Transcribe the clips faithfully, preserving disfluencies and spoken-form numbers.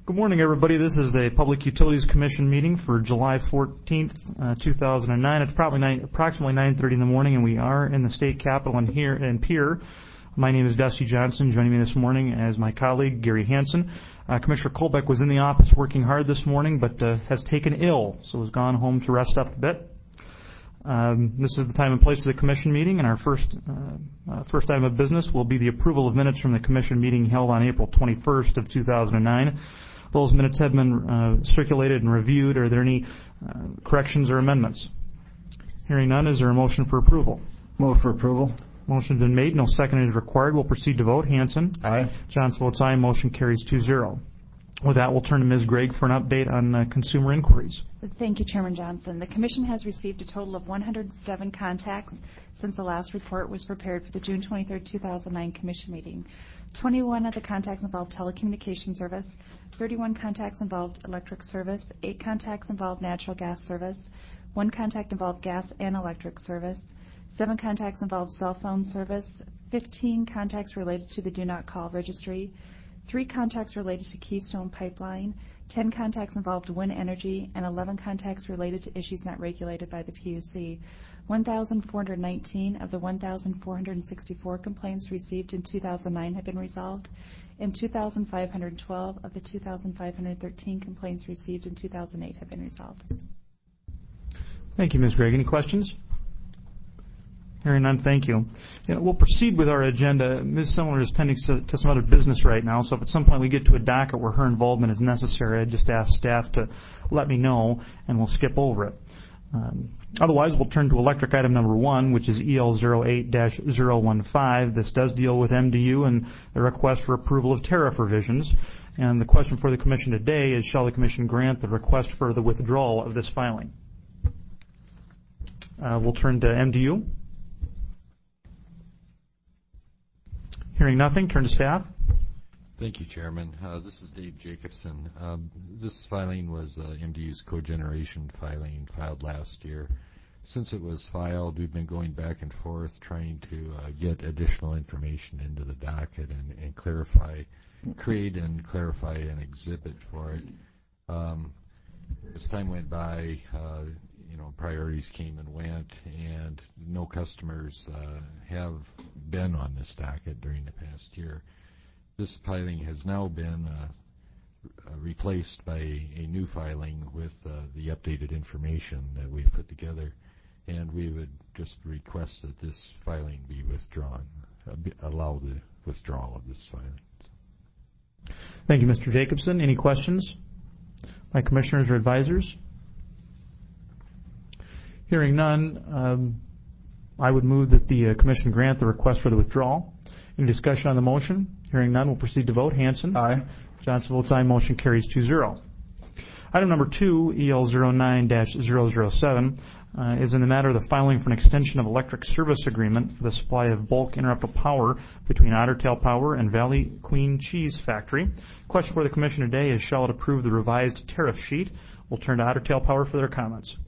Good morning, everybody. This is a Public Utilities Commission meeting for July fourteenth, uh, two thousand nine. It's probably nine, approximately nine thirty in the morning, and we are in the state capitol in here in Pierre. My name is Dusty Johnson. Joining me this morning as my colleague, Gary Hansen. Uh, Commissioner Kolbeck was in the office working hard this morning, but uh, has taken ill, so has gone home to rest up a bit. Um, this is the time and place of the commission meeting, and our first uh, uh, first item of business will be the approval of minutes from the commission meeting held on April twenty-first of two thousand nine. Those minutes have been uh, circulated and reviewed. Are there any uh, corrections or amendments? Hearing none, is there a motion for approval? Move for approval. Motion's been made. No second is required. We'll proceed to vote. Hansen? Aye. Johnson votes aye. Motion carries two zero. With that, we'll turn to Miz Gregg for an update on uh, consumer inquiries. Thank you, Chairman Johnson. The Commission has received a total of one hundred seven contacts since the last report was prepared for the June twenty-third, two thousand nine Commission meeting. twenty-one of the contacts involved telecommunication service, thirty-one contacts involved electric service, eight contacts involved natural gas service, one contact involved gas and electric service, seven contacts involved cell phone service, fifteen contacts related to the Do Not Call registry, three contacts related to Keystone Pipeline, ten contacts involved wind energy, and eleven contacts related to issues not regulated by the P U C. one thousand four hundred nineteen of the one thousand four hundred sixty-four complaints received in two thousand nine have been resolved, and two thousand five hundred twelve of the two thousand five hundred thirteen complaints received in two thousand eight have been resolved. Thank you, Miz Gregg. Any questions? Hearing none, thank you. You know, we'll proceed with our agenda. Miz Similar is tending to, to some other business right now, so if at some point we get to a docket where her involvement is necessary, I'd just ask staff to let me know, and we'll skip over it. Um, otherwise, we'll turn to electric item number one, which is E L zero eight dash zero one five. This does deal with M D U and the request for approval of tariff revisions. And the question for the Commission today is, shall the Commission grant the request for the withdrawal of this filing? Uh, we'll turn to M D U. Hearing nothing, turn to staff. Thank you, Chairman. Uh, this is Dave Jacobson. Um, this filing was uh, M D U's cogeneration filing filed last year. Since it was filed, we've been going back and forth trying to uh, get additional information into the docket and, and clarify, create and clarify an exhibit for it. Um, as time went by, uh, you know, priorities came and went, and no customers uh, have been on this docket during the past year. This filing has now been uh, uh, replaced by a new filing with uh, the updated information that we've put together, and we would just request that this filing be withdrawn, uh, be, allow the withdrawal of this filing. Thank you, Mister Jacobson. Any questions by commissioners or advisors? Hearing none, um, I would move that the uh, Commission grant the request for the withdrawal. Any discussion on the motion? Hearing none, we'll proceed to vote. Hansen? Aye. Johnson votes aye. Motion carries two zero. Item number two, E L zero nine dash zero zero seven, uh, is in the matter of the filing for an extension of electric service agreement for the supply of bulk interruptible power between Otter Tail Power and Valley Queen Cheese Factory. Question for the Commission today is, shall it approve the revised tariff sheet? We'll turn to Otter Tail Power for their comments.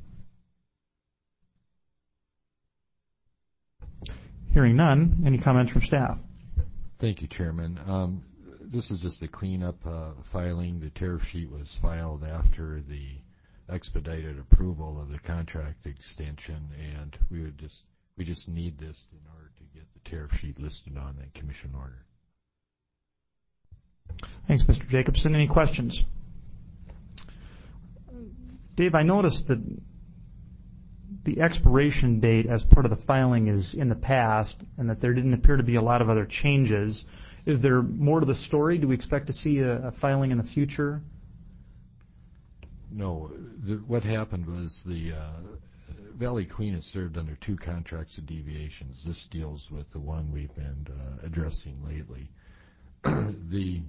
Hearing none, any comments from staff? Thank you, Chairman. Um, this is just a cleanup uh, filing. The tariff sheet was filed after the expedited approval of the contract extension, and we would just we just need this in order to get the tariff sheet listed on the Commission order. Thanks, Mister Jacobson. Any questions? Dave, I noticed that the expiration date as part of the filing is in the past, and that there didn't appear to be a lot of other changes. Is there more to the story? Do we expect to see a, a filing in the future? No. The, what happened was the uh, Valley Queen is served under two contracts of deviations. This deals with the one we've been uh, addressing lately. the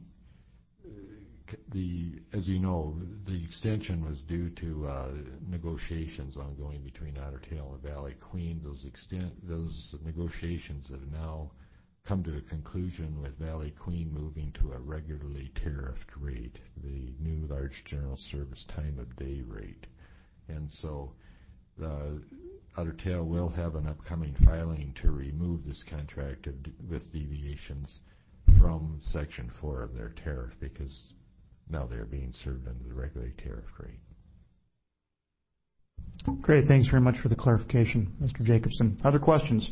The, as you know, the extension was due to uh, negotiations ongoing between Otter Tail and Valley Queen. Those extent, those negotiations have now come to a conclusion with Valley Queen moving to a regularly tariffed rate, the new large general service time of day rate. And so uh, Otter Tail will have an upcoming filing to remove this contract of, with deviations from Section four of their tariff, because Now they're being served under the regulated tariff rate. Great. Thanks very much for the clarification, Mister Jacobson. Other questions?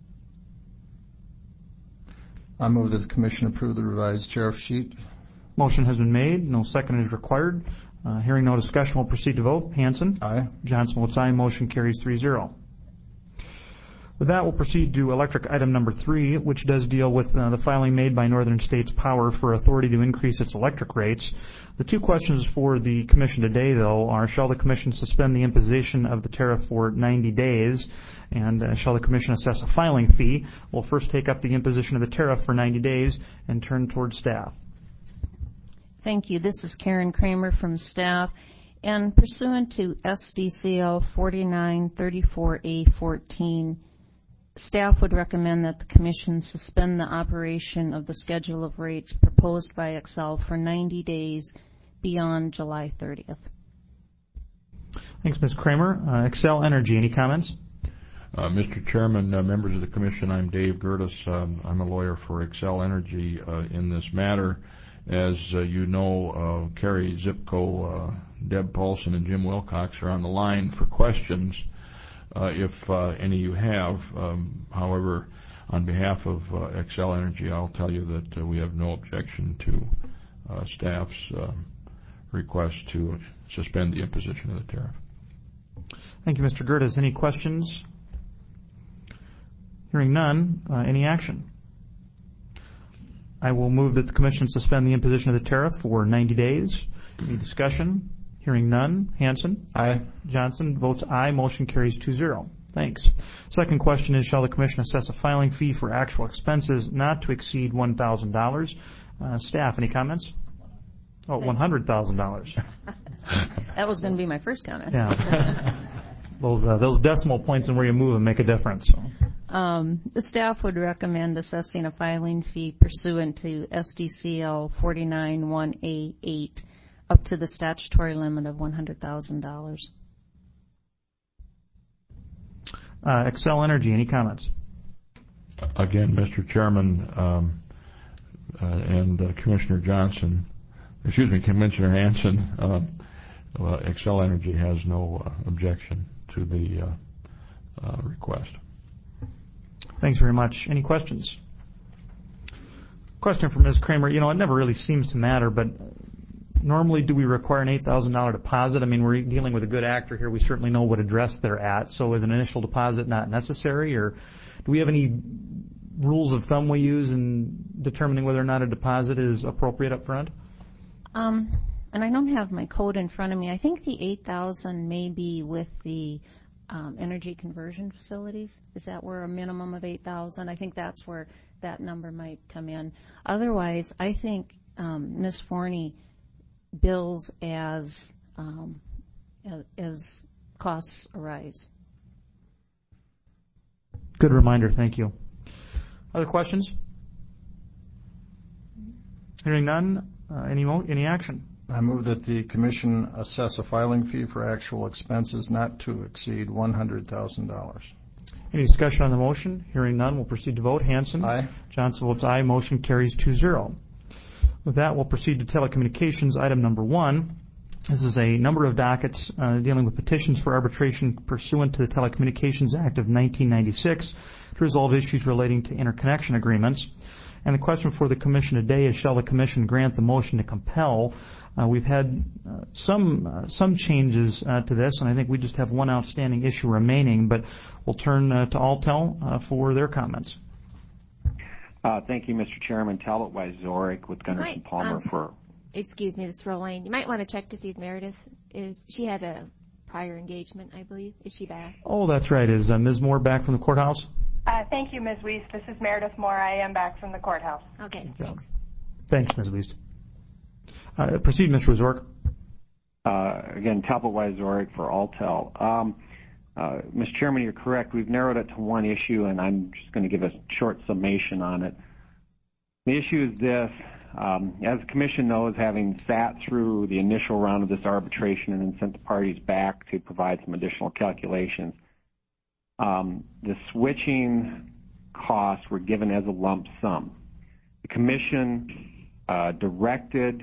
I move that the Commission approve the revised tariff sheet. Motion has been made. No second is required. Uh, hearing no discussion, we'll proceed to vote. Hanson? Aye. Johnson votes aye. Motion carries three zero. With that, we'll proceed to electric item number three, which does deal with uh, the filing made by Northern States Power for authority to increase its electric rates. The two questions for the Commission today, though, are shall the Commission suspend the imposition of the tariff for ninety days, and uh, shall the Commission assess a filing fee? We'll first take up the imposition of the tariff for ninety days and turn towards staff. Thank you. This is Karen Kramer from staff. And pursuant to S D C L forty-nine thirty-four A fourteen, staff would recommend that the Commission suspend the operation of the schedule of rates proposed by Xcel for ninety days beyond July thirtieth. Thanks, Miz Kramer. Uh, Xcel Energy, any comments? Uh, Mister Chairman, uh, members of the Commission, I'm Dave Gertis. Um, I'm a lawyer for Xcel Energy uh, in this matter. As uh, you know, uh, Carrie Zipko, uh, Deb Paulson, and Jim Wilcox are on the line for questions. Uh, if uh, any you have. Um, however, on behalf of uh, Xcel Energy, I'll tell you that uh, we have no objection to uh, staff's uh, request to suspend the imposition of the tariff. Thank you, Mister Gertis. Any questions? Hearing none, uh, any action? I will move that the Commission suspend the imposition of the tariff for ninety days. Any discussion? Hearing none. Hanson? Aye. Johnson votes aye. Motion carries two zero. Thanks. Second question is, shall the Commission assess a filing fee for actual expenses not to exceed one thousand dollars? Uh, staff, any comments? Oh, one hundred thousand dollars. That was going to be my first comment. Yeah. those, uh, those decimal points and where you move them make a difference. So. Um, the staff would recommend assessing a filing fee pursuant to S D C L forty-nine one A eight up to the statutory limit of one hundred thousand dollars. Uh, Xcel Energy, any comments? Again, Mister Chairman um, uh, and uh, Commissioner Johnson, excuse me, Commissioner Hanson, uh, well, Xcel Energy has no uh, objection to the uh, uh, request. Thanks very much. Any questions? Question for Miz Kramer. You know, it never really seems to matter, but normally do we require an eight thousand dollars deposit? I mean, we're dealing with a good actor here. We certainly know what address they're at. So is an initial deposit not necessary? Or do we have any rules of thumb we use in determining whether or not a deposit is appropriate up front? Um, and I don't have my code in front of me. I think the eight thousand dollars may be with the um, energy conversion facilities. Is that where a minimum of eight thousand dollars? I think that's where that number might come in. Otherwise, I think um, Miz Forney bills as um, as costs arise. Good reminder. Thank you. Other questions? Hearing none. Uh, any mo- any action? I move that the Commission assess a filing fee for actual expenses not to exceed one hundred thousand dollars. Any discussion on the motion? Hearing none, we'll proceed to vote. Hanson? Aye. Johnson votes aye. Motion carries two zero. With that, we'll proceed to telecommunications. Item number one. This is a number of dockets uh, dealing with petitions for arbitration pursuant to the Telecommunications Act of nineteen ninety-six to resolve issues relating to interconnection agreements. And the question for the Commission today is, shall the Commission grant the motion to compel? Uh, we've had uh, some uh, some changes uh, to this, and I think we just have one outstanding issue remaining, but we'll turn uh, to Altel uh, for their comments. Uh, thank you, Mister Chairman. Talbot Wise Zoric with Gunderson Right, Palmer um, for. Excuse me, this is Rolane. You might want to check to see if Meredith is. She had a prior engagement, I believe. Is she back? Oh, that's right. Is uh, Miz Moore back from the courthouse? Uh, thank you, Miz Weiss. This is Meredith Moore. I am back from the courthouse. Okay, Good thanks. Thanks, Miz Weiss. Uh, proceed, Mister Zork. Uh, again, Talbot Wise Zoric for Altel. Um, uh, Mister Chairman, you're correct. We've narrowed it to one issue, and I'm just going to give a short summation on it. The issue is this. Um, as the Commission knows, having sat through the initial round of this arbitration and then sent the parties back to provide some additional calculations, um, the switching costs were given as a lump sum. The Commission uh, directed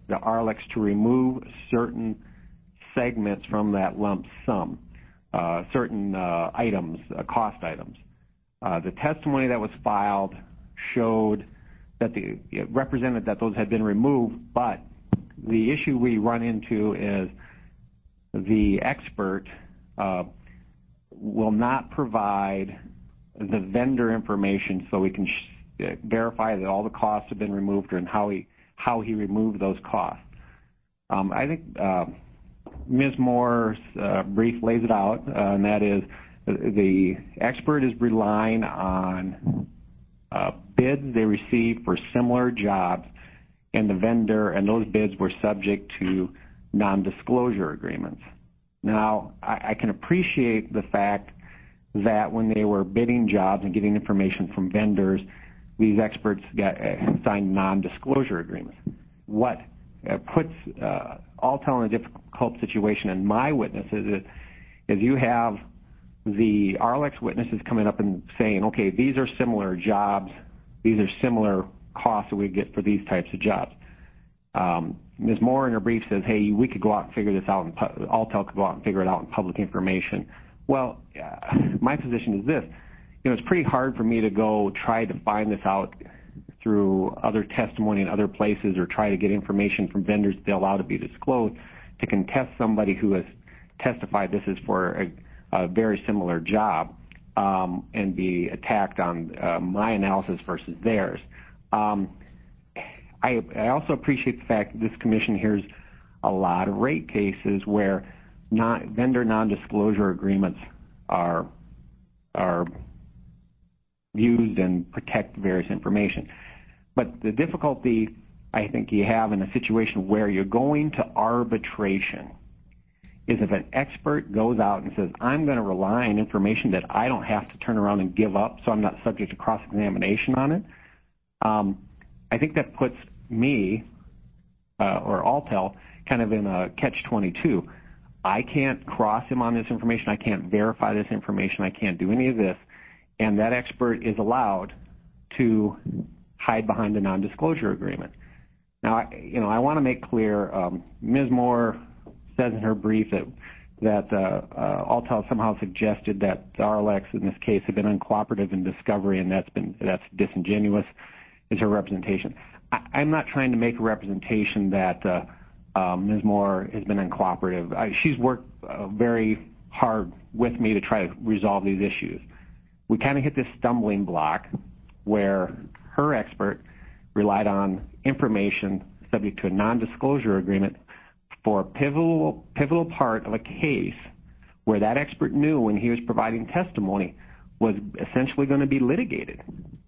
the R L X to remove certain segments from that lump sum, uh, certain uh, items, uh, cost items. Uh, the testimony that was filed showed that the, it represented that those had been removed, but the issue we run into is the expert uh, will not provide the vendor information so we can sh- verify that all the costs have been removed and how he how he removed those costs. Um, I think uh, Miz Moore's uh, brief lays it out, uh, and that is the expert is relying on uh, bids they received for similar jobs, and the vendor and those bids were subject to non-disclosure agreements. Now, I, I can appreciate the fact that when they were bidding jobs and getting information from vendors, these experts got uh, signed non-disclosure agreements. What uh, puts uh, Alltel in a difficult situation, and my witnesses, is, is you have the R L X witnesses coming up and saying, okay, these are similar jobs, these are similar costs that we get for these types of jobs. Um, Miz Moore in her brief says, hey, we could go out and figure this out, and Alltel could go out and figure it out in public information. Well, uh, my position is this. You know, it's pretty hard for me to go try to find this out through other testimony in other places or try to get information from vendors that they allow to be disclosed to contest somebody who has testified this is for a, a very similar job um, and be attacked on uh, my analysis versus theirs. Um, I, I also appreciate the fact that this commission hears a lot of rate cases where non, vendor non-disclosure agreements are are used and protect various information. But the difficulty I think you have in a situation where you're going to arbitration is if an expert goes out and says, I'm going to rely on information that I don't have to turn around and give up so I'm not subject to cross-examination on it. Um, I think that puts me uh, or Alltel kind of in a catch twenty-two. I can't cross him on this information. I can't verify this information. I can't do any of this. And that expert is allowed to hide behind a non-disclosure agreement. Now, I, you know, I want to make clear, um, Miz Moore says in her brief that that uh, uh, Alltel somehow suggested that the R L X in this case had been uncooperative in discovery, and that's been that's disingenuous. Is her representation? I, I'm not trying to make a representation that uh, uh, Miz Moore has been uncooperative. I, she's worked uh, very hard with me to try to resolve these issues. We kind of hit this stumbling block where her expert relied on information subject to a non-disclosure agreement for a pivotal, pivotal part of a case where that expert knew when he was providing testimony was essentially going to be litigated.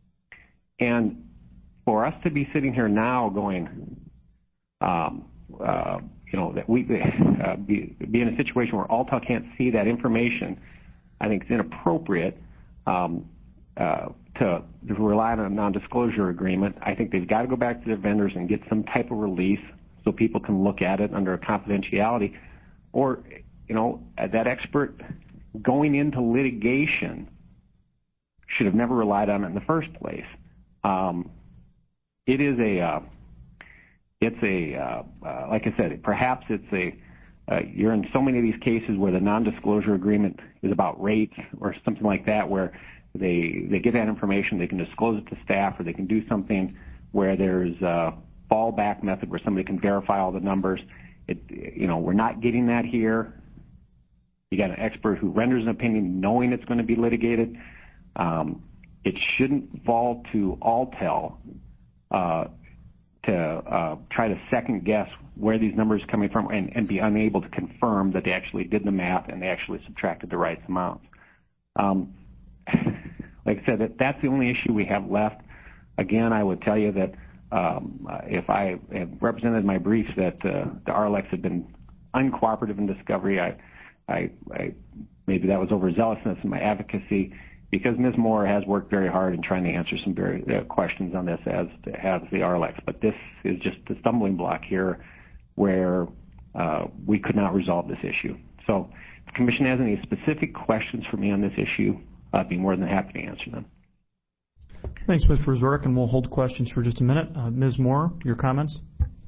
And for us to be sitting here now going, um, uh, you know, that we uh, be, be in a situation where Alltel can't see that information, I think is inappropriate. Um, uh, to, to rely on a non-disclosure agreement. I think they've got to go back to their vendors and get some type of release so people can look at it under a confidentiality. Or, you know, that expert going into litigation should have never relied on it in the first place. Um, it is a, uh, it's a, uh, uh, like I said, perhaps it's a, uh, you're in so many of these cases where the non-disclosure agreement is about rates or something like that, where they they get that information, they can disclose it to staff, or they can do something where there's a fallback method where somebody can verify all the numbers. It, you know, we're not getting that here. You got an expert who renders an opinion knowing it's going to be litigated. Um, it shouldn't fall to Alltel uh, to uh, try to second guess where these numbers are coming from and, and be unable to confirm that they actually did the math and they actually subtracted the right amounts. Um, like I said, that, that's the only issue we have left. Again, I would tell you that um, if I have represented my briefs that uh, the R L X had been uncooperative in discovery, I, I, I maybe that was overzealousness in my advocacy, because Miz Moore has worked very hard in trying to answer some very uh, questions on this, as has the R L X. But this is just the stumbling block here where uh, we could not resolve this issue. So if the Commission has any specific questions for me on this issue, I'd be more than happy to answer them. Thanks, Mister Ozorek, and we'll hold questions for just a minute. Uh, Miz Moore, your comments? Thank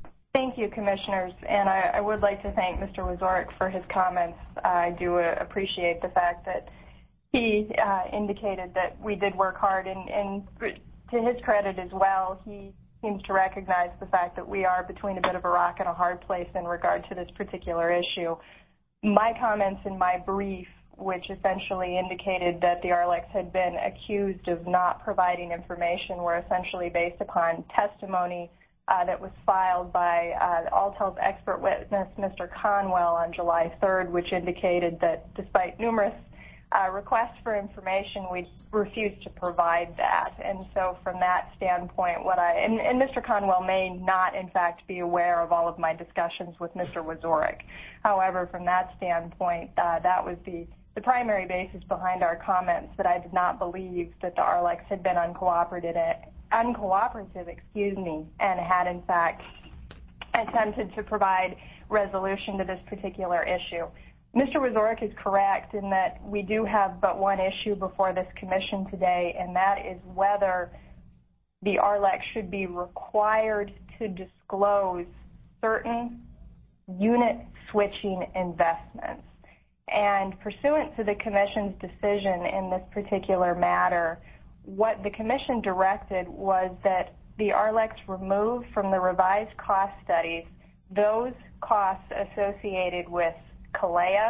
thank you, Commissioners, and I, I would like to thank Mister Wazorek for his comments. I do uh, appreciate the fact that he uh, indicated that we did work hard, and, and to his credit as well, he seems to recognize the fact that we are between a bit of a rock and a hard place in regard to this particular issue. My comments in my brief, which essentially indicated that the R L E C had been accused of not providing information, were essentially based upon testimony Uh, that was filed by uh, Alltel's expert witness, Mister Conwell, on July third, which indicated that despite numerous uh, requests for information, we refused to provide that. And so from that standpoint, what I, and, and Mister Conwell may not, in fact, be aware of all of my discussions with Mister Wazorek. However, from that standpoint, uh, that was the, the primary basis behind our comments, that I did not believe that the R L E C had been uncooperative uncooperative, excuse me, and had in fact attempted to provide resolution to this particular issue. Mister Wazorek is correct in that we do have but one issue before this commission today, and that is whether the R L E C should be required to disclose certain unit switching investments. And pursuant to the commission's decision in this particular matter, what the commission directed was that the R L E C remove from the revised cost studies those costs associated with Kalea,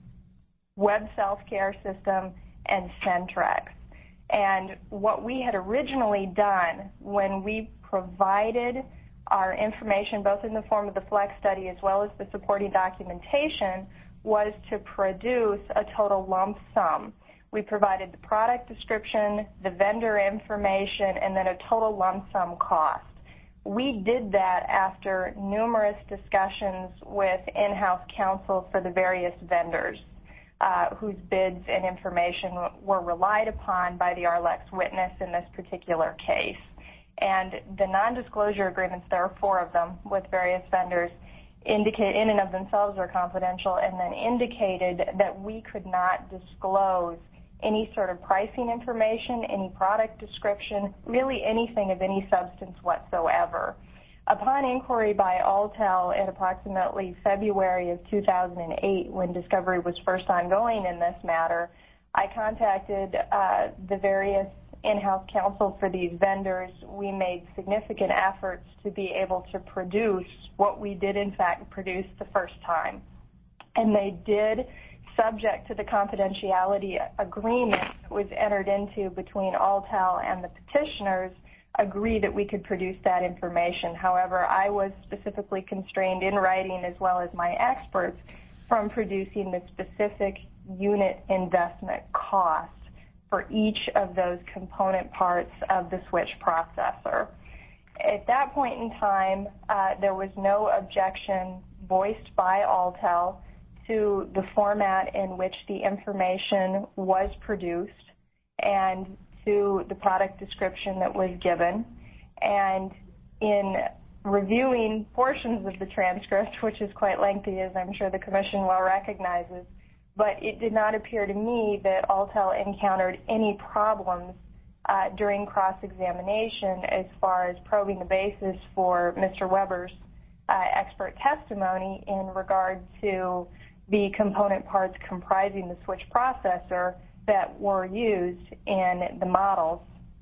Web Self-Care System, and Centrex. And what we had originally done when we provided our information, both in the form of the FLEX study as well as the supporting documentation, was to produce a total lump sum. We provided the product description, the vendor information, and then a total lump sum cost. We did that after numerous discussions with in-house counsel for the various vendors uh, whose bids and information were relied upon by the R L E C witness in this particular case. And the non-disclosure agreements, there are four of them with various vendors, indicate in and of themselves are confidential, and then indicated that we could not disclose any sort of pricing information, any product description, really anything of any substance whatsoever. Upon inquiry by Alltel in approximately February of two thousand eight, when discovery was first ongoing in this matter, I contacted uh, the various in-house counsel for these vendors. We made significant efforts to be able to produce what we did in fact produce the first time. And they did, subject to the confidentiality agreement that was entered into between Alltel and the petitioners, agree that we could produce that information. However, I was specifically constrained in writing, as well as my experts, from producing the specific unit investment cost for each of those component parts of the switch processor. At that point in time, uh, there was no objection voiced by Alltel to the format in which the information was produced and to the product description that was given. And in reviewing portions of the transcript, which is quite lengthy, as I'm sure the Commission well recognizes, but it did not appear to me that Alltel encountered any problems uh, during cross-examination as far as probing the basis for Mister Weber's uh, expert testimony in regard to the component parts comprising the switch processor that were used in the models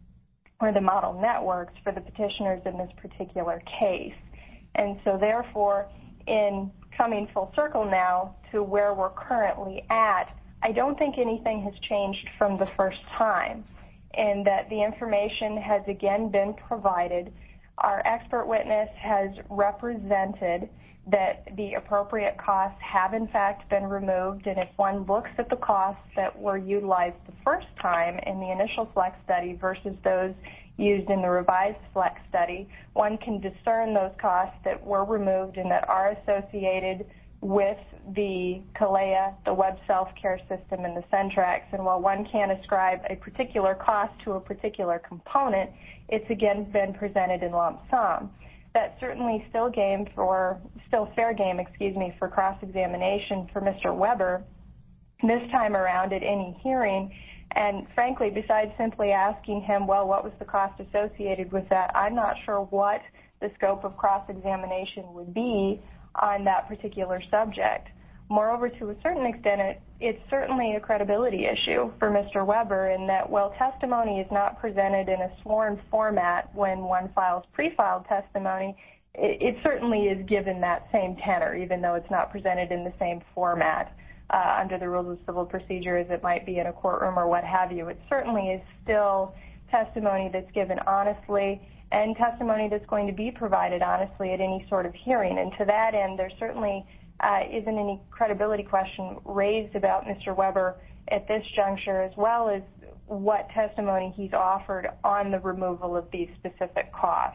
or the model networks for the petitioners in this particular case. And so therefore, in coming full circle now to where we're currently at, I don't think anything has changed from the first time, and that the information has again been provided. Our expert witness has represented that the appropriate costs have in fact been removed, and if one looks at the costs that were utilized the first time in the initial FLEX study versus those used in the revised FLEX study, one can discern those costs that were removed and that are associated with the Kalea, the Web Self-Care System, and the Centrex. And while one can't ascribe a particular cost to a particular component, it's again been presented in lump sum. That's certainly still game for, still fair game, excuse me, for cross-examination for Mister Weber this time around at any hearing. And frankly, besides simply asking him, well, what was the cost associated with that, I'm not sure what the scope of cross-examination would be on that particular subject. Moreover, to a certain extent, it, it's certainly a credibility issue for Mister Weber in that while testimony is not presented in a sworn format when one files pre-filed testimony, it, it certainly is given that same tenor, even though it's not presented in the same format uh, under the rules of civil procedure as it might be in a courtroom or what have you. It certainly is still testimony that's given honestly and testimony that's going to be provided honestly at any sort of hearing. And to that end, there certainly uh, isn't any credibility question raised about Mister Weber at this juncture, as well as what testimony he's offered on the removal of these specific costs.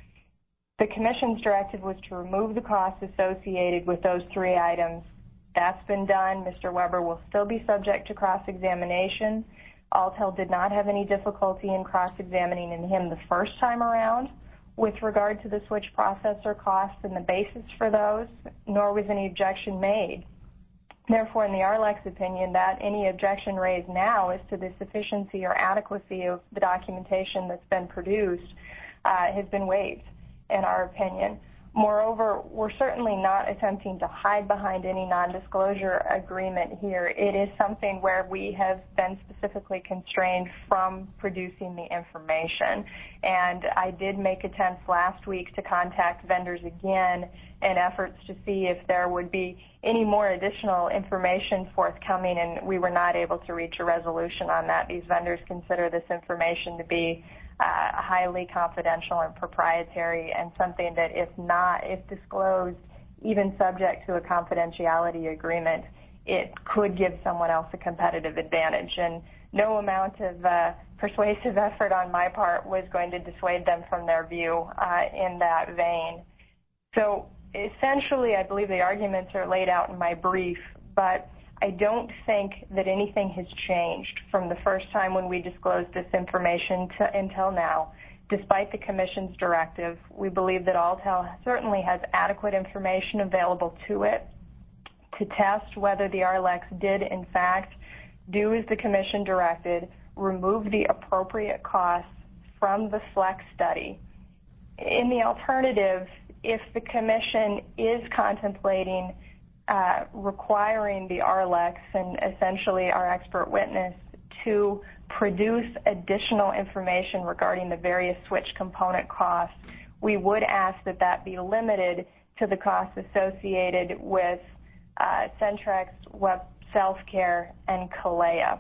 The Commission's directive was to remove the costs associated with those three items. That's been done. Mister Weber will still be subject to cross-examination. Alltel did not have any difficulty in cross-examining him the first time around with regard to the switch processor costs and the basis for those, nor was any objection made. Therefore, in the R L E C's opinion, that any objection raised now as to the sufficiency or adequacy of the documentation that's been produced uh, has been waived, in our opinion. Moreover, we're certainly not attempting to hide behind any non-disclosure agreement here. It is something where we have been specifically constrained from producing the information. And I did make attempts last week to contact vendors again in efforts to see if there would be any more additional information forthcoming, and we were not able to reach a resolution on that. These vendors consider this information to be Uh, highly confidential and proprietary, and something that if not, if disclosed, even subject to a confidentiality agreement, it could give someone else a competitive advantage. And no amount of uh, persuasive effort on my part was going to dissuade them from their view uh, in that vein. So essentially, I believe the arguments are laid out in my brief, but I don't think that anything has changed from the first time when we disclosed this information to, until now. Despite the Commission's directive, we believe that Alltel certainly has adequate information available to it to test whether the R L E C did, in fact, do as the Commission directed, remove the appropriate costs from the FLEX study. In the alternative, if the Commission is contemplating Uh, requiring the R L E C and essentially our expert witness to produce additional information regarding the various switch component costs, we would ask that that be limited to the costs associated with uh, Centrex, Web Self-Care, and Kalea.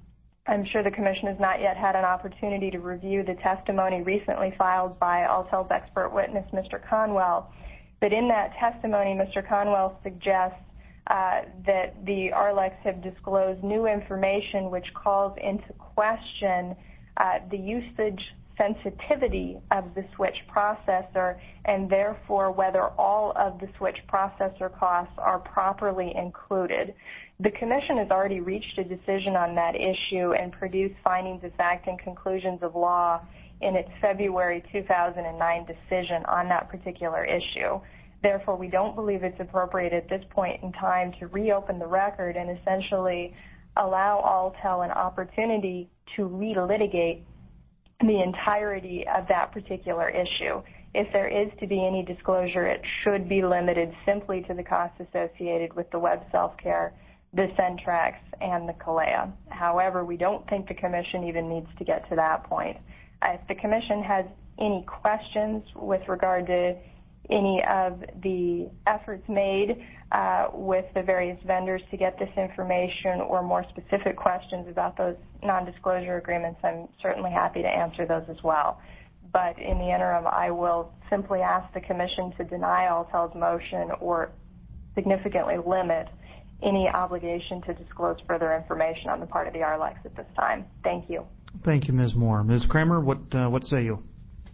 I'm sure the Commission has not yet had an opportunity to review the testimony recently filed by Alltel's expert witness, Mister Conwell. But in that testimony, Mister Conwell suggests uh, that the R L E Cs have disclosed new information which calls into question uh, the usage sensitivity of the switch processor, and therefore whether all of the switch processor costs are properly included. The Commission has already reached a decision on that issue and produced findings of fact and conclusions of law in its February two thousand nine decision on that particular issue. Therefore, we don't believe it's appropriate at this point in time to reopen the record and essentially allow Alltel an opportunity to relitigate the entirety of that particular issue. If there is to be any disclosure, it should be limited simply to the costs associated with the Web Self-Care, the Centrex, and the Kalea. However, we don't think the Commission even needs to get to that point. If the Commission has any questions with regard to any of the efforts made uh, with the various vendors to get this information, or more specific questions about those non-disclosure agreements, I'm certainly happy to answer those as well. But in the interim, I will simply ask the Commission to deny Alltel's motion or significantly limit any obligation to disclose further information on the part of the R L E C at this time. Thank you. Thank you, Miz Moore. Miz Kramer, what uh, what say you?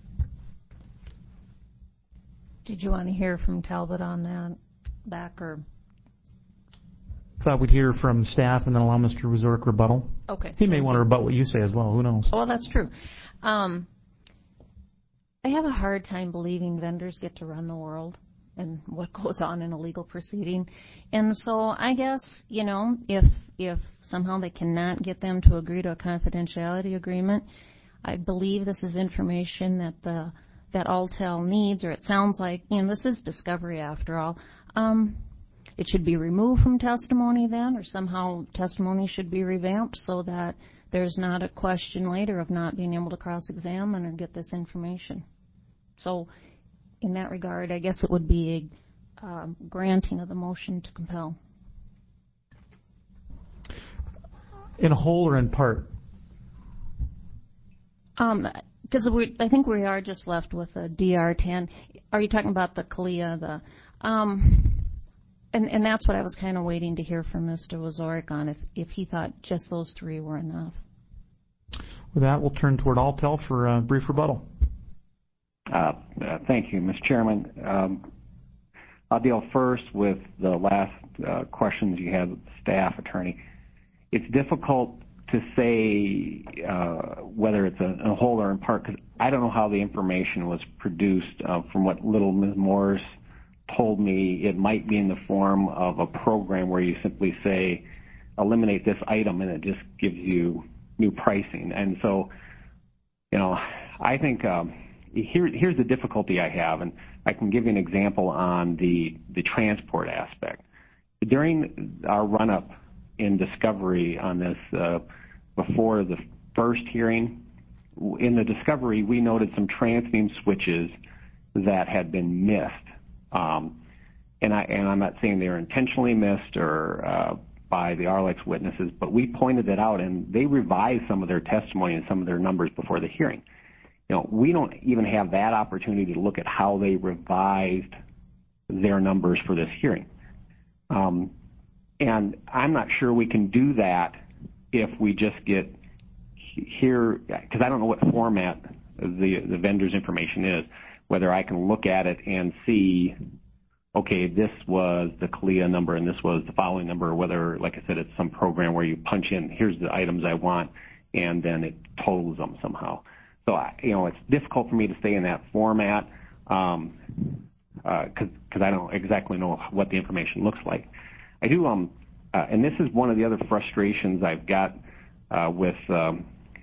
Did you want to hear from Talbot on that back, or? Thought we'd hear from staff and then allow Mister Wazorek rebuttal. Okay. He may want to rebut what you say as well. Who knows? Well, that's true. Um, I have a hard time believing vendors get to run the world and what goes on in a legal proceeding. And so I guess, you know, if if somehow they cannot get them to agree to a confidentiality agreement, I believe this is information that the that Alltel needs, or it sounds like, you know, this is discovery after all, um, it should be removed from testimony then, or somehow testimony should be revamped so that there's not a question later of not being able to cross-examine or get this information. So in that regard, I guess it would be a um, granting of the motion to compel. In whole or in part? Um, because I think we are just left with a D R ten. Are you talking about the C L I A? The, um, and, and that's what I was kind of waiting to hear from Mister Wazorek on, if, if he thought just those three were enough. With that, we'll turn toward Alltel for a brief rebuttal. Uh, uh, thank you, Mister Chairman. Um, I'll deal first with the last uh, questions you had with the staff attorney. It's difficult to say uh, whether it's a, a whole or in part, because I don't know how the information was produced. Uh, from what little Miz Morris told me, it might be in the form of a program where you simply say, eliminate this item, and it just gives you new pricing. And so, you know, I think um, here, here's the difficulty I have, and I can give you an example on the, the transport aspect. During our run-up in discovery on this uh, before the first hearing, in the discovery we noted some transbeam switches that had been missed. Um, and, I, and I'm not saying they were intentionally missed or uh, by the R L X witnesses, but we pointed it out, and they revised some of their testimony and some of their numbers before the hearing. You know, we don't even have that opportunity to look at how they revised their numbers for this hearing. Um, and I'm not sure we can do that if we just get here, because I don't know what format the, the vendor's information is, whether I can look at it and see, okay, this was the C L I A number and this was the following number, or whether, like I said, it's some program where you punch in, here's the items I want, and then it totals them somehow. So, I, you know, it's difficult for me to stay in that format um, uh, cause, cause I don't exactly know what the information looks like. I do, um, uh, and this is one of the other frustrations I've got uh, with um,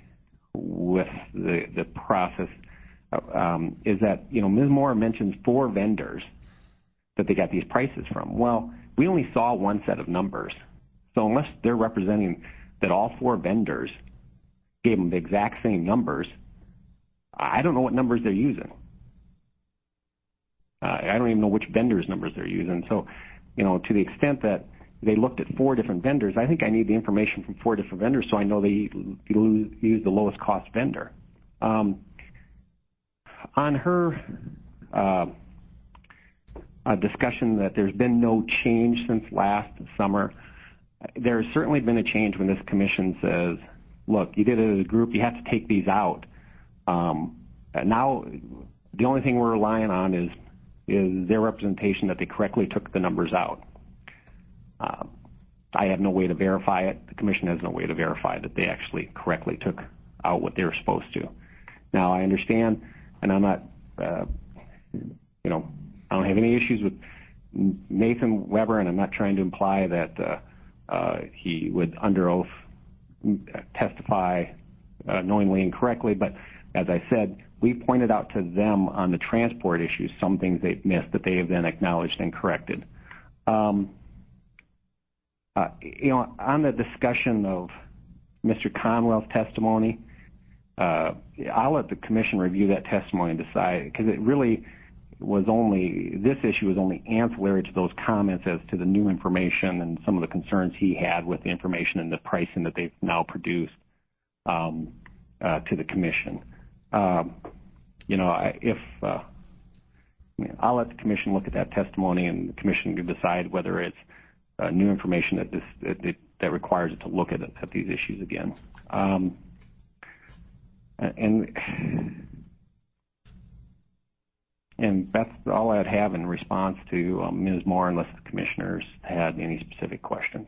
with the, the process, uh, um, is that, you know, Miz Moore mentions four vendors that they got these prices from. Well, we only saw one set of numbers. So unless they're representing that all four vendors gave them the exact same numbers, I don't know what numbers they're using. Uh, I don't even know which vendors' numbers they're using. So, you know, to the extent that they looked at four different vendors, I think I need the information from four different vendors so I know they use the lowest cost vendor. Um, on her uh, uh, discussion that there's been no change since last summer, there has certainly been a change when this commission says, look, you did it as a group, you have to take these out. Um, now, the only thing we're relying on is is their representation that they correctly took the numbers out. Uh, I have no way to verify it. The commission has no way to verify that they actually correctly took out what they were supposed to. Now, I understand, and I'm not, uh, you know, I don't have any issues with Nathan Weber, and I'm not trying to imply that uh, uh, he would under oath testify uh, knowingly and correctly, but as I said, we pointed out to them on the transport issues some things they've missed that they have then acknowledged and corrected. Um, uh, you know, on the discussion of Mister Conwell's testimony, uh, I'll let the commission review that testimony and decide, because it really was only, this issue was only ancillary to those comments as to the new information and some of the concerns he had with the information and the pricing that they've now produced um, uh, to the commission. Um, you know, I, if uh, I mean, I'll let the commission look at that testimony, and the commission can decide whether it's uh, new information that this that, it, that requires it to look at, at these issues again. Um, and and that's all I'd have in response to um, Miz Moore, unless the commissioners had any specific questions.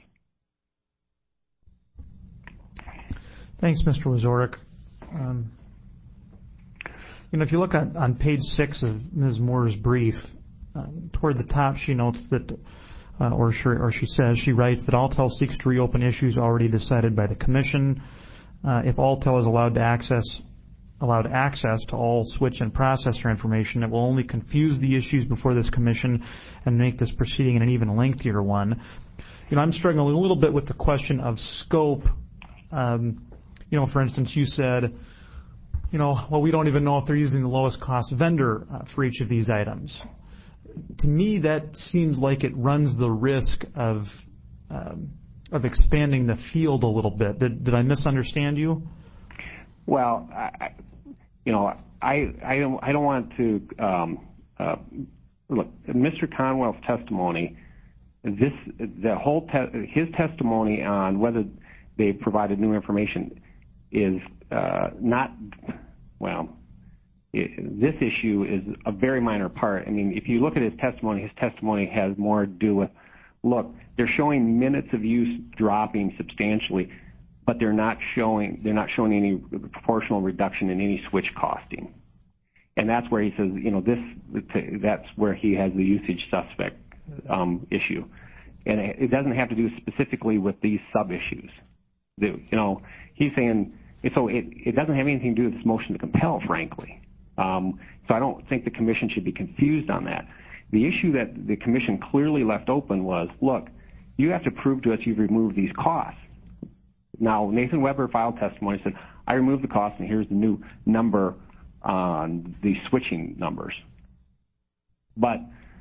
Thanks, Mister Wazorek. Um, You know, if you look on, on page six of Miz Moore's brief, uh, toward the top she notes that, uh, or, she, or she says, she writes that Alltel seeks to reopen issues already decided by the Commission. Uh, if Alltel is allowed to access allowed access to all switch and processor information. It will only confuse the issues before this commission and make this proceeding an even lengthier one. You know, I'm struggling a little bit with the question of scope. Um, you know, for instance, you said, you know, well, we don't even know if they're using the lowest cost vendor uh, for each of these items. To me, that seems like it runs the risk of um, of expanding the field a little bit. Did, did I misunderstand you? Well, I, you know, I I don't I don't want to um, uh, look. Mister Conwell's testimony, this the whole te- his testimony on whether they provided new information is uh, not well. It, this issue is a very minor part. I mean, if you look at his testimony, his testimony has more to do with, look, they're showing minutes of use dropping substantially, but they're not showing they're not showing any proportional reduction in any switch costing, and that's where he says, you know, this that's where he has the usage suspect um, issue, and it doesn't have to do specifically with these sub issues. You know, he's saying so it, it doesn't have anything to do with this motion to compel, frankly. Um, so I don't think the commission should be confused on that. The issue that the commission clearly left open was, look, you have to prove to us you've removed these costs. Now, Nathan Weber filed testimony and said, I removed the costs, and here's the new number on the switching numbers. But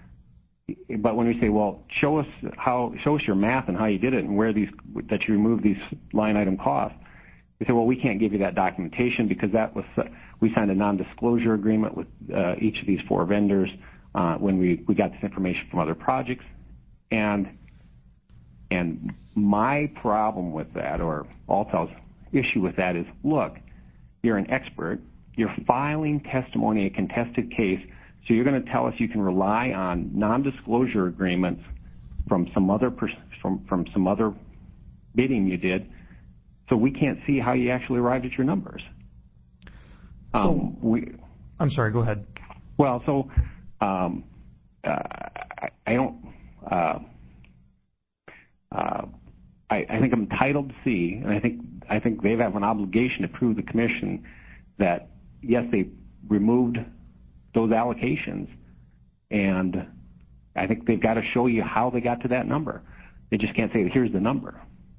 but when we say, well, show us how, show us your math and how you did it and where these that you removed these line item costs, they say, well, we can't give you that documentation because that was we signed a non-disclosure agreement with uh, each of these four vendors uh, when we, we got this information from other projects, and and my problem with that, or Altel's issue with that, is, look, you're an expert, you're filing testimony, a contested case, so you're going to tell us you can rely on non-disclosure agreements from some other pers- from from some other bidding you did. So we can't see how you actually arrived at your numbers. Um, so, we, I'm sorry, go ahead. Well, so um, uh, I, I don't, uh, uh, I, I think I'm entitled to see, and I think I think they have an obligation to prove the commission that, yes, they removed those allocations, and I think they've got to show you how they got to that number. They just can't say, here's the number.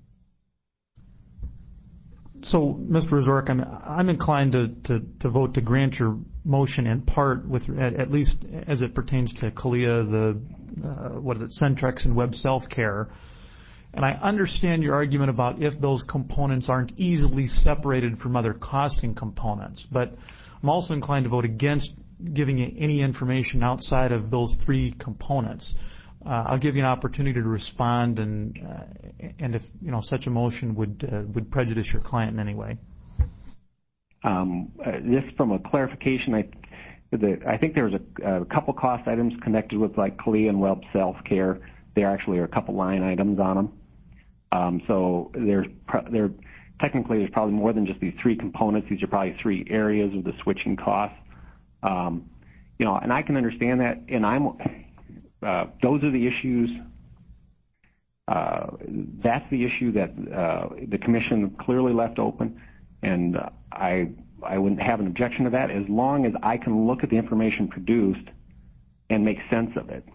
So, Mister Ozorek, I'm, I'm inclined to, to, to vote to grant your motion in part, with at, at least as it pertains to CALEA, the uh, what is it, Centrex and Web Self-Care. And I understand your argument about if those components aren't easily separated from other costing components, but I'm also inclined to vote against giving you any information outside of those three components. Uh, I'll give you an opportunity to respond, and uh, and if you know such a motion would uh, would prejudice your client in any way. Um, uh, just from a clarification, I, the, I think there's a, a couple cost items connected with like CALEA and Web Self-Care. There actually are a couple line items on them. Um, so there's there technically there's probably more than just these three components. These are probably three areas of the switching costs. Um, you know, and I can understand that, and I'm. Uh, those are the issues. Uh, that's the issue that uh, the commission clearly left open, and uh, I I wouldn't have an objection to that as long as I can look at the information produced and make sense of it.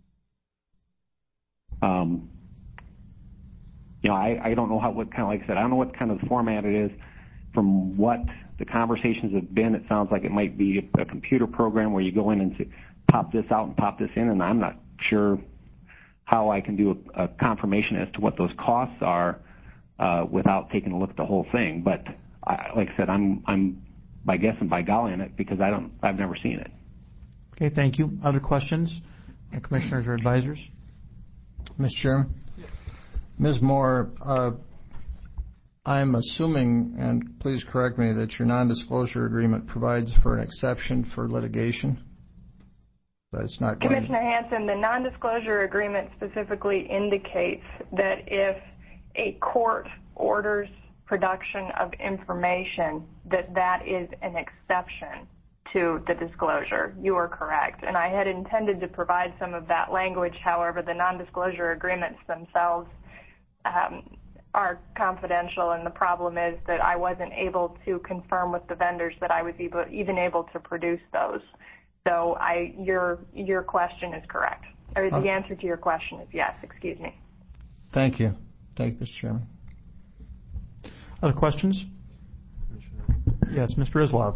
Um, you know, I, I don't know how what kind of like I said I don't know what kind of format it is. From what the conversations have been, it sounds like it might be a, a computer program where you go in and say, pop this out and pop this in, and I'm not sure how I can do a, a confirmation as to what those costs are uh, without taking a look at the whole thing. But I, like I said, I'm I'm by guessing by golly in it because I don't I've never seen it. Okay, thank you. Other questions, uh, commissioners or advisors? Mister Chairman, Miz Moore, uh, I'm assuming, and please correct me, that your non-disclosure agreement provides for an exception for litigation. But it's not going Commissioner Hanson, the non-disclosure agreement specifically indicates that if a court orders production of information, that that is an exception to the disclosure. You are correct. And I had intended to provide some of that language. However, the non-disclosure agreements themselves um, are confidential, and the problem is that I wasn't able to confirm with the vendors that I was able, even able to produce those. So I, your your question is correct. Or the answer to your question is yes. Excuse me. Thank you. Thank you, Mister Chairman. Other questions? Yes, Mister Islov.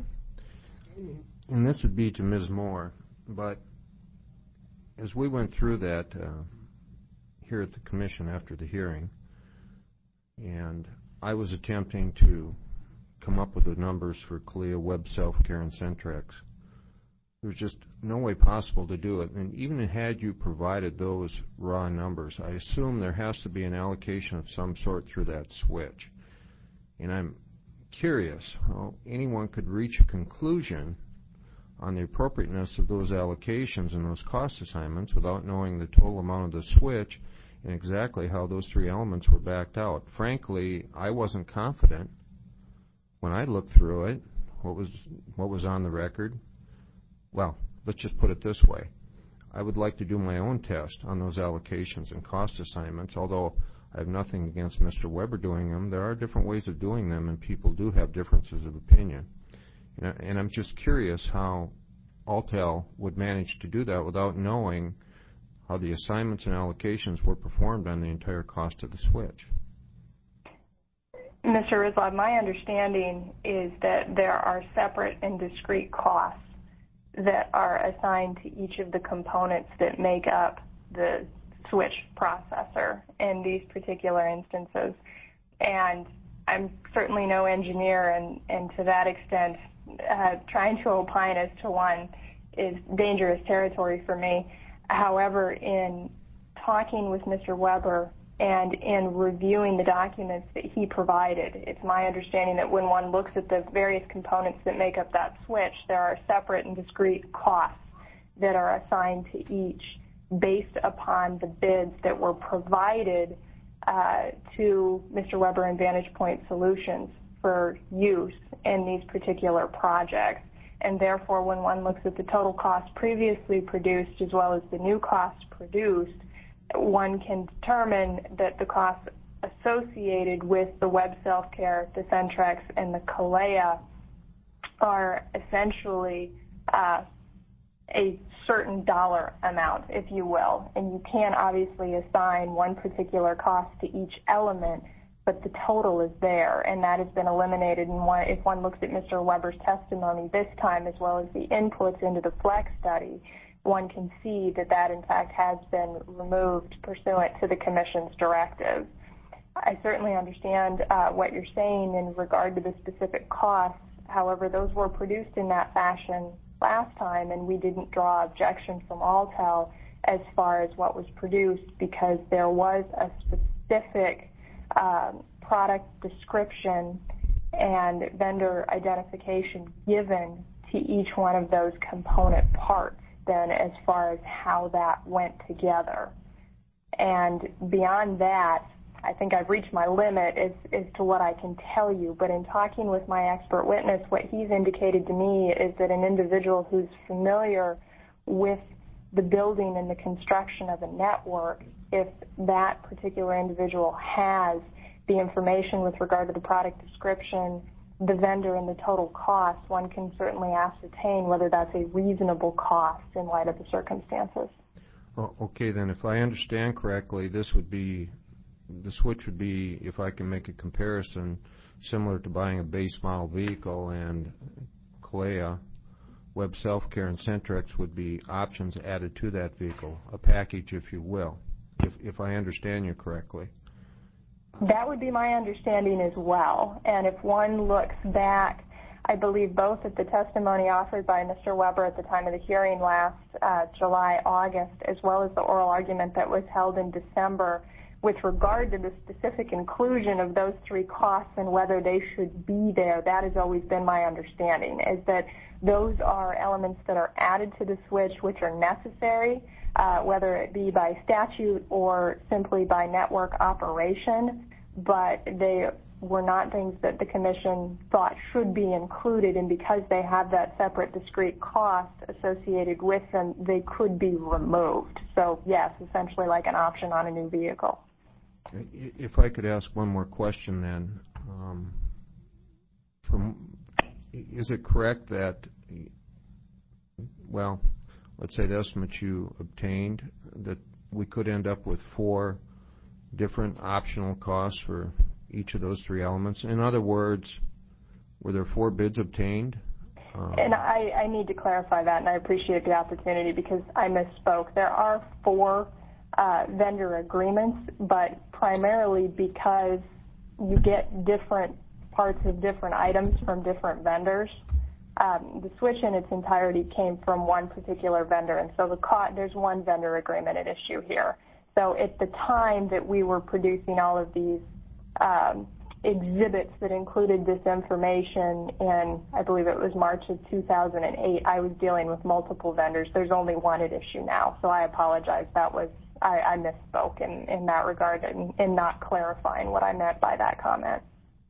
And this would be to Miz Moore, but as we went through that uh, here at the commission after the hearing, and I was attempting to come up with the numbers for CALEA, Web Self-Care, and Centrex, there was just no way possible to do it. And even had you provided those raw numbers, I assume there has to be an allocation of some sort through that switch. And I'm curious how anyone could reach a conclusion on the appropriateness of those allocations and those cost assignments without knowing the total amount of the switch and exactly how those three elements were backed out. Frankly, I wasn't confident when I looked through it, what was what was on the record. Well, let's just put it this way. I would like to do my own test on those allocations and cost assignments, although I have nothing against Mister Weber doing them. There are different ways of doing them, and people do have differences of opinion. And I'm just curious how Altel would manage to do that without knowing how the assignments and allocations were performed on the entire cost of the switch. Mister Islov, my understanding is that there are separate and discrete costs that are assigned to each of the components that make up the switch processor in these particular instances. And I'm certainly no engineer, and, and to that extent, uh, trying to opine as to one is dangerous territory for me. However, in talking with Mister Weber and in reviewing the documents that he provided, it's my understanding that when one looks at the various components that make up that switch, there are separate and discrete costs that are assigned to each based upon the bids that were provided uh, to Mister Weber and Vantage Point Solutions for use in these particular projects. And therefore, when one looks at the total cost previously produced as well as the new cost produced, one can determine that the costs associated with the Web Self-Care, the Centrex, and the CALEA are essentially uh, a certain dollar amount, if you will. And you can obviously assign one particular cost to each element, but the total is there, and that has been eliminated. And one, if one looks at Mister Weber's testimony this time, as well as the inputs into the FLEX study, one can see that that, in fact, has been removed pursuant to the Commission's directive. I certainly understand uh, what you're saying in regard to the specific costs. However, those were produced in that fashion last time, and we didn't draw objection from Altel as far as what was produced because there was a specific um, product description and vendor identification given to each one of those component parts then as far as how that went together. And beyond that, I think I've reached my limit as, as to what I can tell you, but in talking with my expert witness, what he's indicated to me is that an individual who's familiar with the building and the construction of a network, if that particular individual has the information with regard to the product description, the vendor, and the total cost, one can certainly ascertain whether that's a reasonable cost in light of the circumstances. Well, okay, then if I understand correctly, this would be, the switch would be, if I can make a comparison, similar to buying a base model vehicle, and CALEA, Web Self-Care, and Centrex would be options added to that vehicle, a package, if you will, if, if I understand you correctly. That would be my understanding as well. And if one looks back, I believe both at the testimony offered by Mister Weber at the time of the hearing last uh, July, August, as well as the oral argument that was held in December with regard to the specific inclusion of those three costs and whether they should be there, that has always been my understanding, is that those are elements that are added to the switch which are necessary, uh, whether it be by statute or simply by network operation, but they were not things that the Commission thought should be included, and because they have that separate discrete cost associated with them, they could be removed. So yes, essentially like an option on a new vehicle. If I could ask one more question then. Um, from, is it correct that, well, let's say the estimates you obtained, that we could end up with four different optional costs for each of those three elements? In other words, were there four bids obtained? Um, and I, I need to clarify that, and I appreciate the opportunity because I misspoke. There are four uh, vendor agreements, but primarily because you get different parts of different items from different vendors. Um, the switch in its entirety came from one particular vendor, and so the co- there's one vendor agreement at issue here. So at the time that we were producing all of these um, exhibits that included this information in, I believe it was March of two thousand eight, I was dealing with multiple vendors. There's only one at issue now, so I apologize. That was, I, I misspoke in, in that regard and in not clarifying what I meant by that comment.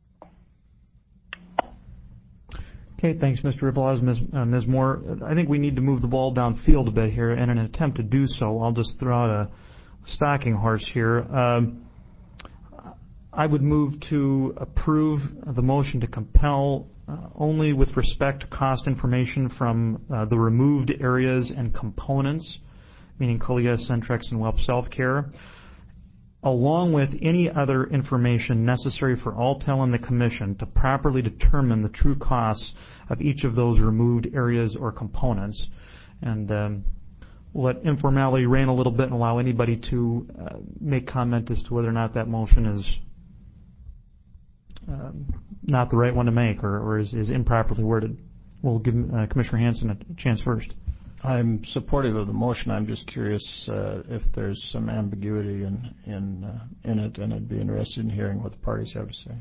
Okay, thanks, Mister Ripple. Miz Uh, Miz Moore, I think we need to move the ball downfield a bit here, and in an attempt to do so, I'll just throw out a stocking horse here. Um, I would move to approve the motion to compel uh, only with respect to cost information from uh, the removed areas and components, meaning Kalea, Centrex, and Welp Self-Care, along with any other information necessary for Alltel and the Commission to properly determine the true costs of each of those removed areas or components. And um, let informality reign a little bit and allow anybody to uh, make comment as to whether or not that motion is um, not the right one to make or, or is, is improperly worded. We'll give uh, Commissioner Hanson a chance first. I'm supportive of the motion. I'm just curious uh, if there's some ambiguity in in, uh, in it, and I'd be interested in hearing what the parties have to say.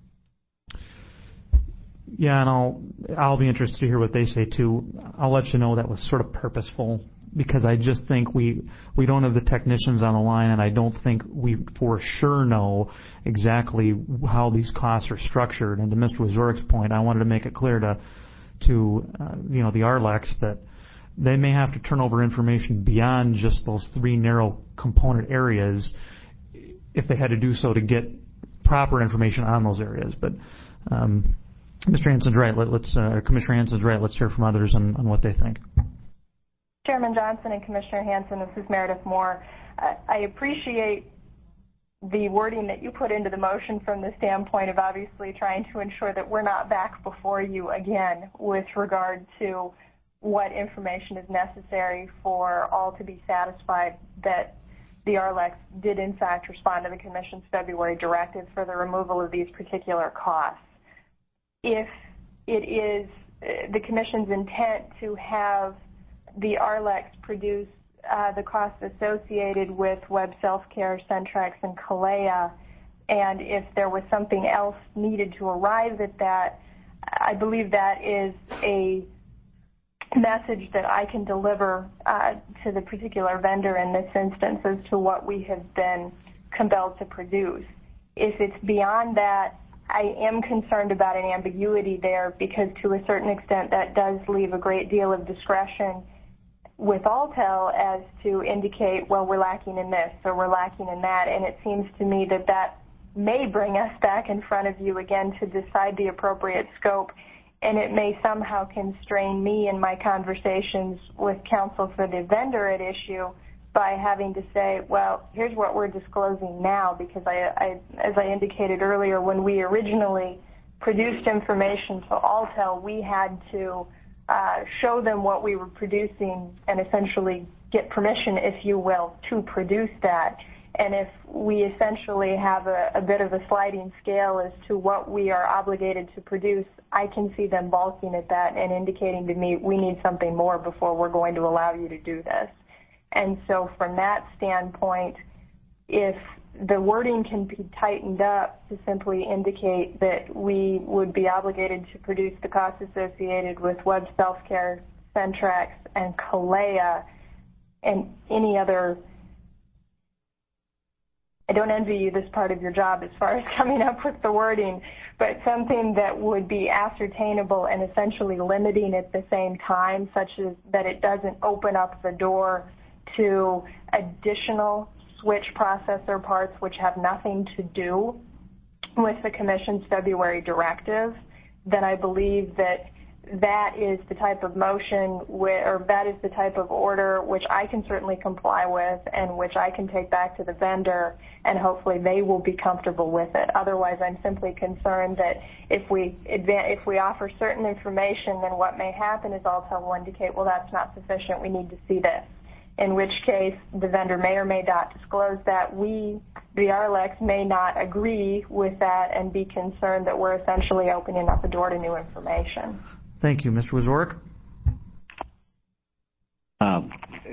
Yeah, and I'll I'll be interested to hear what they say too. I'll let you know that was sort of purposeful because I just think we we don't have the technicians on the line, and I don't think we for sure know exactly how these costs are structured. And to Mister Wazorik's point, I wanted to make it clear to to uh, you know the R L E Cs that they may have to turn over information beyond just those three narrow component areas if they had to do so to get proper information on those areas. But um, Mister Hanson's right. Let, let's uh, Commissioner Hanson's right. Let's hear from others on, on what they think. Chairman Johnson and Commissioner Hanson, this is Meredith Moore. Uh, I appreciate the wording that you put into the motion from the standpoint of obviously trying to ensure that we're not back before you again with regard to what information is necessary for all to be satisfied that the R L E Cs did in fact respond to the Commission's February directive for the removal of these particular costs. If it is the Commission's intent to have the R L E Cs produce uh, the costs associated with Web Self-Care, Centrex, and Kalea, and if there was something else needed to arrive at that, I believe that is a message that I can deliver uh, to the particular vendor in this instance as to what we have been compelled to produce. If it's beyond that, I am concerned about an ambiguity there because to a certain extent that does leave a great deal of discretion with Alltel as to indicate, well, we're lacking in this or we're lacking in that, and it seems to me that that may bring us back in front of you again to decide the appropriate scope, and it may somehow constrain me in my conversations with counsel for the vendor at issue by having to say, well, here's what we're disclosing now, because I, I, as I indicated earlier, when we originally produced information to Alltel, we had to uh, show them what we were producing and essentially get permission, if you will, to produce that. And if we essentially have a, a bit of a sliding scale as to what we are obligated to produce, I can see them balking at that and indicating to me, we need something more before we're going to allow you to do this. And so from that standpoint, if the wording can be tightened up to simply indicate that we would be obligated to produce the costs associated with Web Self-Care, Centrex, and Kalea, and any other, I don't envy you this part of your job as far as coming up with the wording, but something that would be ascertainable and essentially limiting at the same time, such as that it doesn't open up the door to additional switch processor parts which have nothing to do with the Commission's February directive, then I believe that that is the type of motion where, or that is the type of order which I can certainly comply with and which I can take back to the vendor, and hopefully they will be comfortable with it. Otherwise, I'm simply concerned that if we adva- if we offer certain information, then what may happen is Alltel will indicate, well, that's not sufficient, we need to see this. In which case, the vendor may or may not disclose that. We, the R L X, may not agree with that and be concerned that we're essentially opening up a door to new information. Thank you. Mister Wazorek? Um,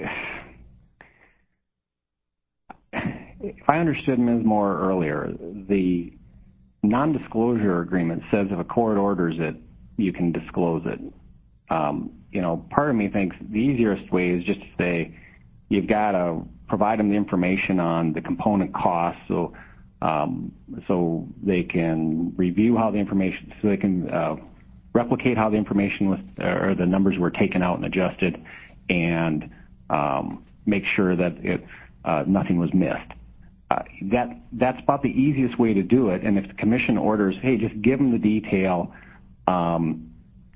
if I understood Miz Moore earlier, the non-disclosure agreement says if a court orders it, you can disclose it. Um, you know, part of me thinks the easiest way is just to say you've got to provide them the information on the component costs, so um, so they can review how the information, so they can uh, replicate how the information was, or the numbers were taken out and adjusted, and um, make sure that it, uh, nothing was missed. Uh, that that's about the easiest way to do it. And if the commission orders, hey, just give them the detail, um,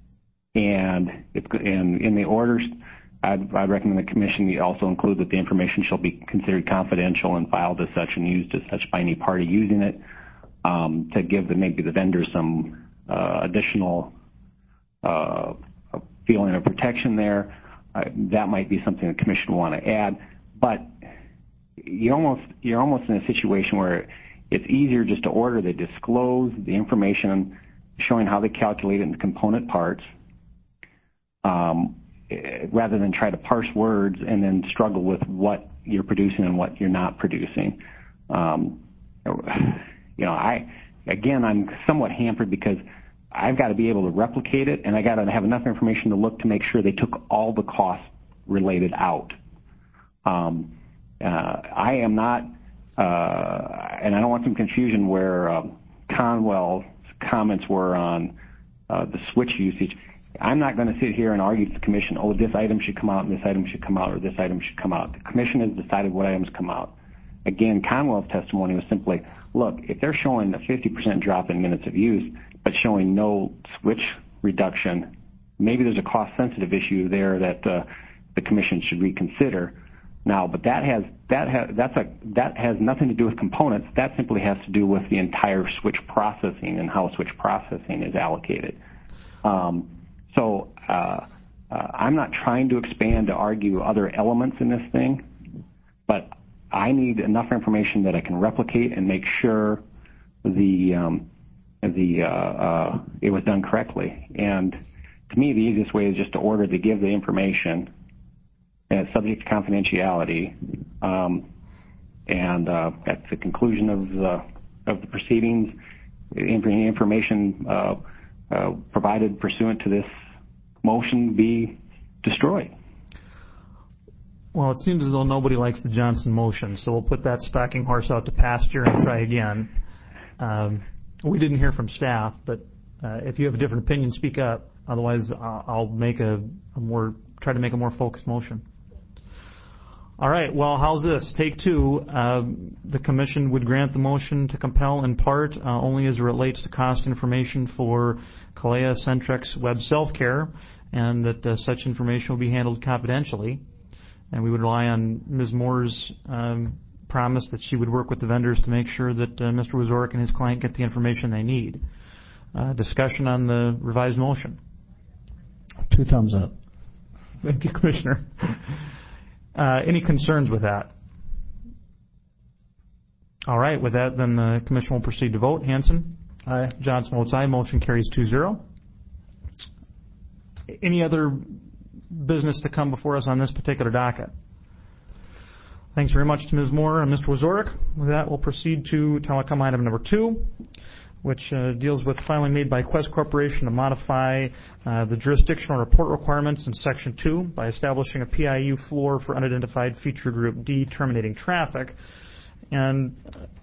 and if, and in the orders, I'd, I'd recommend the commission also include that the information shall be considered confidential and filed as such and used as such by any party using it, um, to give the, maybe the vendor some uh, additional uh, feeling of protection there. Uh, that might be something the commission will want to add, but you almost you're almost in a situation where it's easier just to order they disclose the information showing how they calculate it in the component parts, um, rather than try to parse words and then struggle with what you're producing and what you're not producing. Um, you know, I again I'm somewhat hampered because I've got to be able to replicate it, and I got to have enough information to look to make sure they took all the costs related out. Um, uh, I am not, uh, and I don't want some confusion where uh, Conwell's comments were on uh, the switch usage. I'm not going to sit here and argue to the commission, oh, this item should come out and this item should come out or this item should come out. The commission has decided what items come out. Again, Conwell's testimony was simply, look, if they're showing a fifty percent drop in minutes of use but showing no switch reduction, maybe there's a cost-sensitive issue there that uh, the commission should reconsider. Now, but that has that has that's a that has nothing to do with components. That simply has to do with the entire switch processing and how switch processing is allocated. Um, so uh, uh, I'm not trying to expand to argue other elements in this thing, but I need enough information that I can replicate and make sure the um, the uh, uh, it was done correctly. And to me, the easiest way is just to order to give the information, and it's subject to confidentiality. Um, and uh, at the conclusion of the of the proceedings, any information uh, uh, provided pursuant to this motion be destroyed. Well, it seems as though nobody likes the Johnson motion, so we'll put that stocking horse out to pasture and try again. Um, we didn't hear from staff, but uh, if you have a different opinion, speak up. Otherwise, uh, I'll make a, a more try to make a more focused motion. All right. Well, how's this? Take two. Uh, the commission would grant the motion to compel in part uh, only as it relates to cost information for Kalea Centrex Web Self-Care, and that uh, such information will be handled confidentially. And we would rely on Miz Moore's um, promise that she would work with the vendors to make sure that uh, Mister Wazorek and his client get the information they need. Uh, discussion on the revised motion. Two thumbs up. Thank you, Commissioner. Uh, any concerns with that? All right. With that, then the commission will proceed to vote. Hanson? Aye. Johnson votes aye. Motion carries two zero. Any other business to come before us on this particular docket? Thanks very much to Miz Moore and Mister Wazorek. With that, we'll proceed to telecom item number two, which uh, deals with filing made by Quest Corporation to modify uh, the jurisdictional report requirements in Section two by establishing a P I U floor for unidentified feature group D terminating traffic. And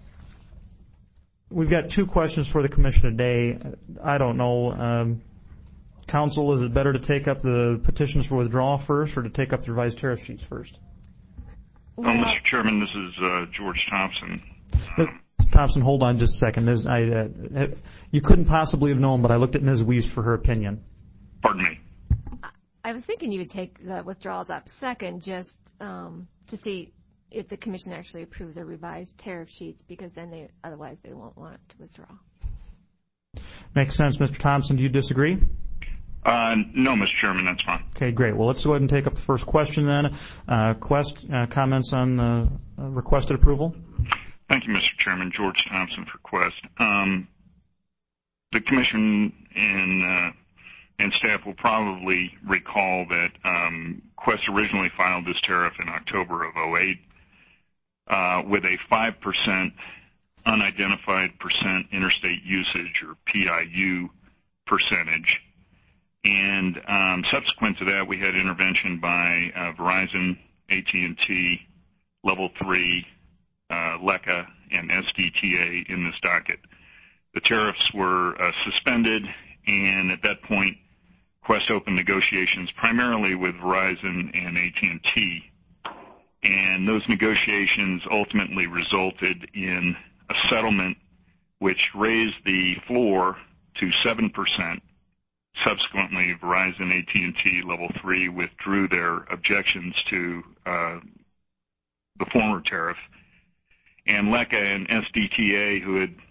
we've got two questions for the Commission today. I don't know. Um, Council, is it better to take up the petitions for withdrawal first or to take up the revised tariff sheets first? Well, Mister Chairman, this is uh, George Thompson. Miz Thompson, hold on just a second. Miz I, uh, you couldn't possibly have known, but I looked at Miz Wiest for her opinion. Pardon me. I was thinking you would take the withdrawals up second just um, to see if the commission actually approved the revised tariff sheets, because then they otherwise they won't want to withdraw. Makes sense. Mister Thompson, do you disagree? Uh, no, Mister Chairman, that's fine. Okay, great. Well, let's go ahead and take up the first question then. Uh, Quest, uh, comments on the uh, requested approval? Thank you, Mister Chairman. George Thompson for Quest. Um, the commission and uh, and staff will probably recall that um, Quest originally filed this tariff in October of oh eight uh, with a five percent unidentified percent interstate usage, or P I U percentage. And um, subsequent to that, we had intervention by uh, Verizon, A T and T, Level three, uh, L E C A, and S D T A in this docket. The tariffs were uh, suspended, and at that point, Quest opened negotiations primarily with Verizon and A T and T. And those negotiations ultimately resulted in a settlement which raised the floor to seven percent. Subsequently, Verizon, A T and T, Level three withdrew their objections to uh, the former tariff. And L E C A and S D T A, who had,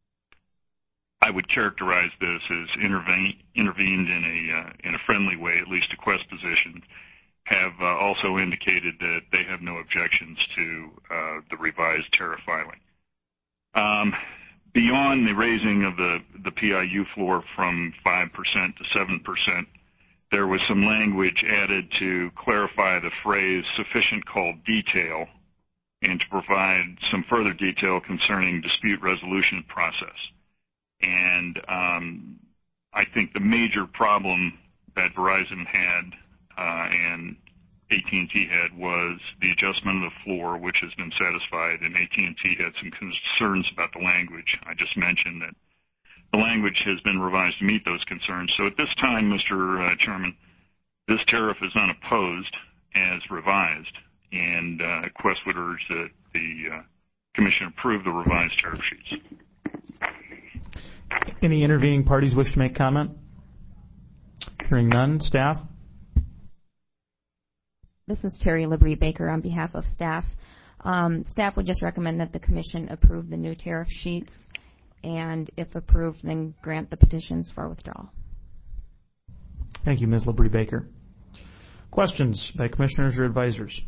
I would characterize this as intervene, intervened in a uh, in a friendly way, at least to Quest position, have uh, also indicated that they have no objections to uh, the revised tariff filing. Um, Beyond the raising of the, the P I U floor from five percent to seven percent, there was some language added to clarify the phrase sufficient call detail and to provide some further detail concerning dispute resolution process. And um, I think the major problem that Verizon had uh, and A T and T had was the adjustment of the floor, which has been satisfied, and A T and T had some concerns about the language. I just mentioned that the language has been revised to meet those concerns. So at this time, Mister Uh, Chairman, this tariff is unopposed as revised, and uh, Quest would urge that the uh, Commission approve the revised tariff sheets. Any intervening parties wish to make comment? Hearing none. Staff? This is Terry Labrie Baker on behalf of staff. Um, staff would just recommend that the Commission approve the new tariff sheets, and if approved, then grant the petitions for withdrawal. Thank you, Miz Labrie Baker. Questions by commissioners or advisors?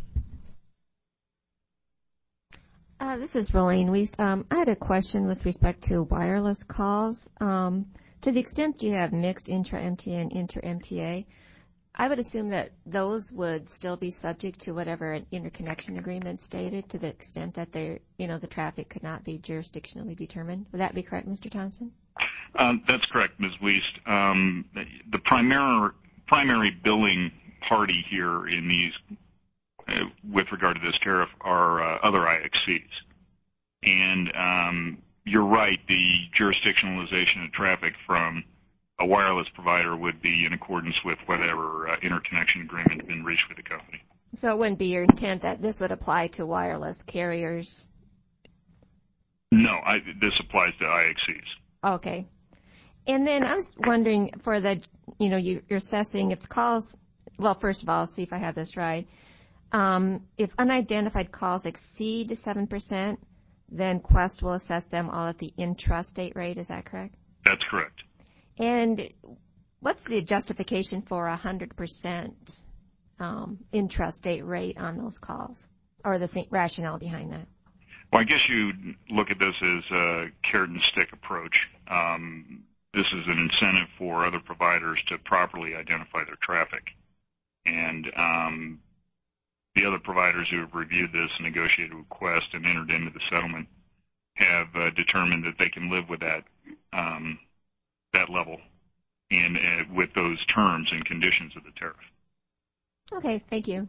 Uh, this is Rolene Wiest. Um, I had a question with respect to wireless calls. Um, to the extent you have mixed intra-M T A and inter-M T A, I would assume that those would still be subject to whatever an interconnection agreement stated, to the extent that they're, you know, the traffic could not be jurisdictionally determined. Would that be correct, Mister Thompson? Um, that's correct, Miz Wiest. Um, the primary primary billing party here in these, uh, with regard to this tariff, are uh, other I X Cs. And um, you're right, the jurisdictionalization of traffic from a wireless provider would be in accordance with whatever uh, interconnection agreement had been reached with the company. So it wouldn't be your intent that this would apply to wireless carriers? No, I, this applies to I X Cs. Okay. And then I was wondering, for the, you know, you, you're assessing if calls, well, first of all, let's see if I have this right. Um, if unidentified calls exceed seven percent, then Quest will assess them all at the intrastate rate. Is that correct? That's correct. And what's the justification for a one hundred percent um, intrastate rate on those calls, or the th- rationale behind that? Well, I guess you look at this as a carrot and stick approach. Um, this is an incentive for other providers to properly identify their traffic. And um, the other providers who have reviewed this and negotiated with Quest and entered into the settlement have uh, determined that they can live with that um, that level and uh, with those terms and conditions of the tariff. Okay, thank you.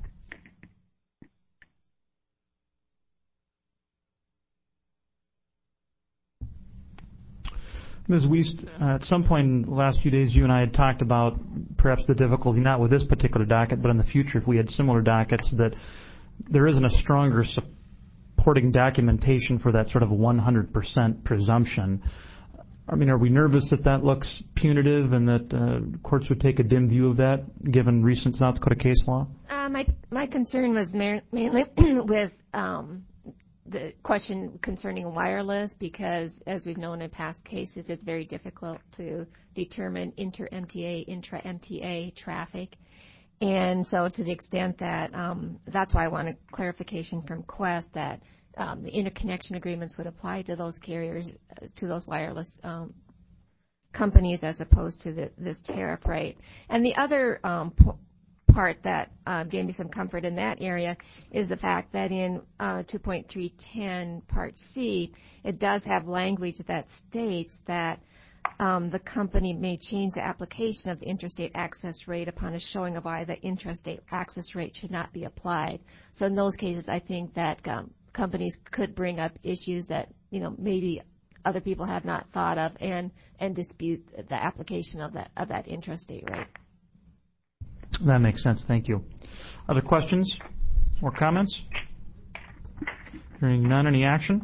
Miz Wiest, uh, at some point in the last few days, you and I had talked about perhaps the difficulty, not with this particular docket, but in the future, if we had similar dockets, that there isn't a stronger supporting documentation for that sort of one hundred percent presumption. I mean, are we nervous that that looks punitive and that uh, courts would take a dim view of that, given recent South Dakota case law? Uh, my my concern was ma- mainly with um, the question concerning wireless, because as we've known in past cases, it's very difficult to determine inter-M T A, intra-M T A traffic. And so to the extent that, um, that's why I wanted clarification from Quest that um, the interconnection agreements would apply to those carriers, uh, to those wireless um, companies as opposed to the, this tariff rate. And the other um, p- part that uh, gave me some comfort in that area is the fact that in uh, two point three ten Part C, it does have language that states that um, the company may change the application of the interstate access rate upon a showing of why the interstate access rate should not be applied. So in those cases, I think that um, companies could bring up issues that, you know, maybe other people have not thought of and, and dispute the application of that, of that intrastate rate. That makes sense. Thank you. Other questions or comments? Hearing none, any action?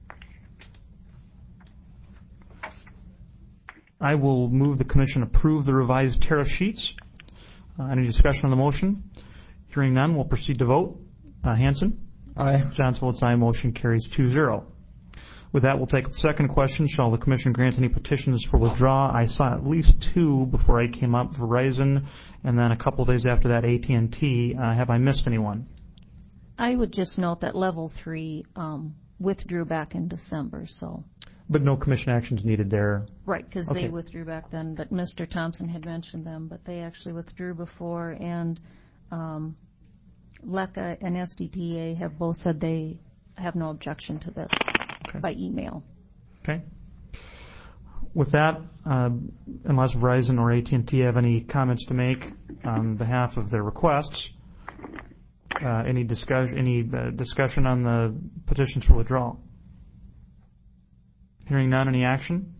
I will move the Commission approve the revised tariff sheets. Uh, any discussion on the motion? Hearing none, we'll proceed to vote. Uh, Hanson? Aye. Johnson votes aye. Motion carries two zero. With that, we'll take the second question. Shall the Commission grant any petitions for withdrawal? I saw at least two before I came up, Verizon, and then a couple days after that, A T and T. Uh, have I missed anyone? I would just note that level three um, withdrew back in December, so. But no Commission actions needed there. Right, because Okay. they withdrew back then, but Mister Thompson had mentioned them, but they actually withdrew before, and um, LECA and S D T A have both said they have no objection to this. Okay. By email. Okay. With that, uh, unless Verizon or A T and T have any comments to make on behalf of their requests, uh, any discussion, any uh, discussion on the petitions for withdrawal? Hearing none, any action?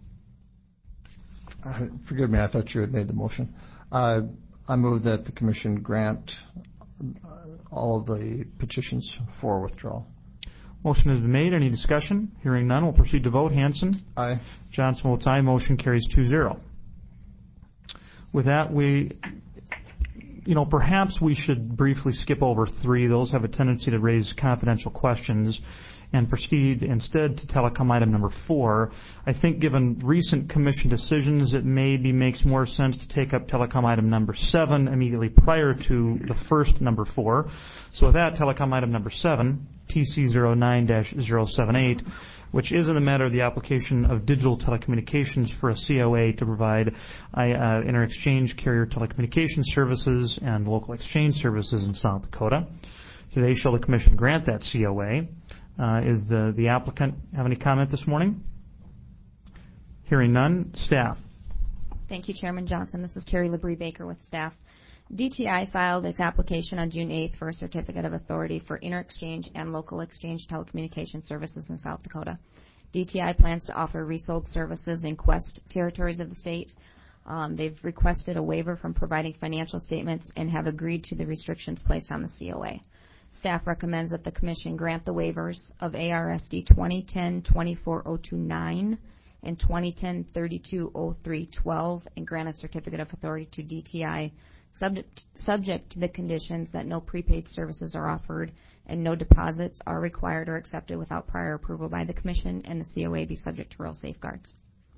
Uh, forgive me, I thought you had made the motion. Uh, I move that the Commission grant all of the petitions for withdrawal. Motion has been made. Any discussion? Hearing none, we'll proceed to vote. Hanson? Aye. Johnson votes aye. Motion carries two zero. With that, we, you know, perhaps we should briefly skip over three. Those have a tendency to raise confidential questions, and proceed instead to telecom item number four. I think given recent Commission decisions, it maybe makes more sense to take up telecom item number seven immediately prior to the first number four. So with that, telecom item number seven, T C zero nine dash zero seven eight, which is in the matter of the application of digital telecommunications for a C O A to provide uh, inter-exchange carrier telecommunications services and local exchange services in South Dakota. Today, shall the Commission grant that C O A? Uh, is the, the applicant have any comment this morning? Hearing none. Staff. Thank you, Chairman Johnson. This is Terry Labrie Baker with staff. D T I filed its application on June eighth for a certificate of authority for inter-exchange and local exchange telecommunication services in South Dakota. D T I plans to offer resold services in Quest territories of the state. Um, they've requested a waiver from providing financial statements and have agreed to the restrictions placed on the C O A. Staff recommends that the Commission grant the waivers of A R S D twenty ten dash twenty-four oh two nine and twenty ten dash thirty-two oh three twelve and grant a certificate of authority to D T I subject, subject to the conditions that no prepaid services are offered and no deposits are required or accepted without prior approval by the Commission, and the C O A be subject to rural safeguards.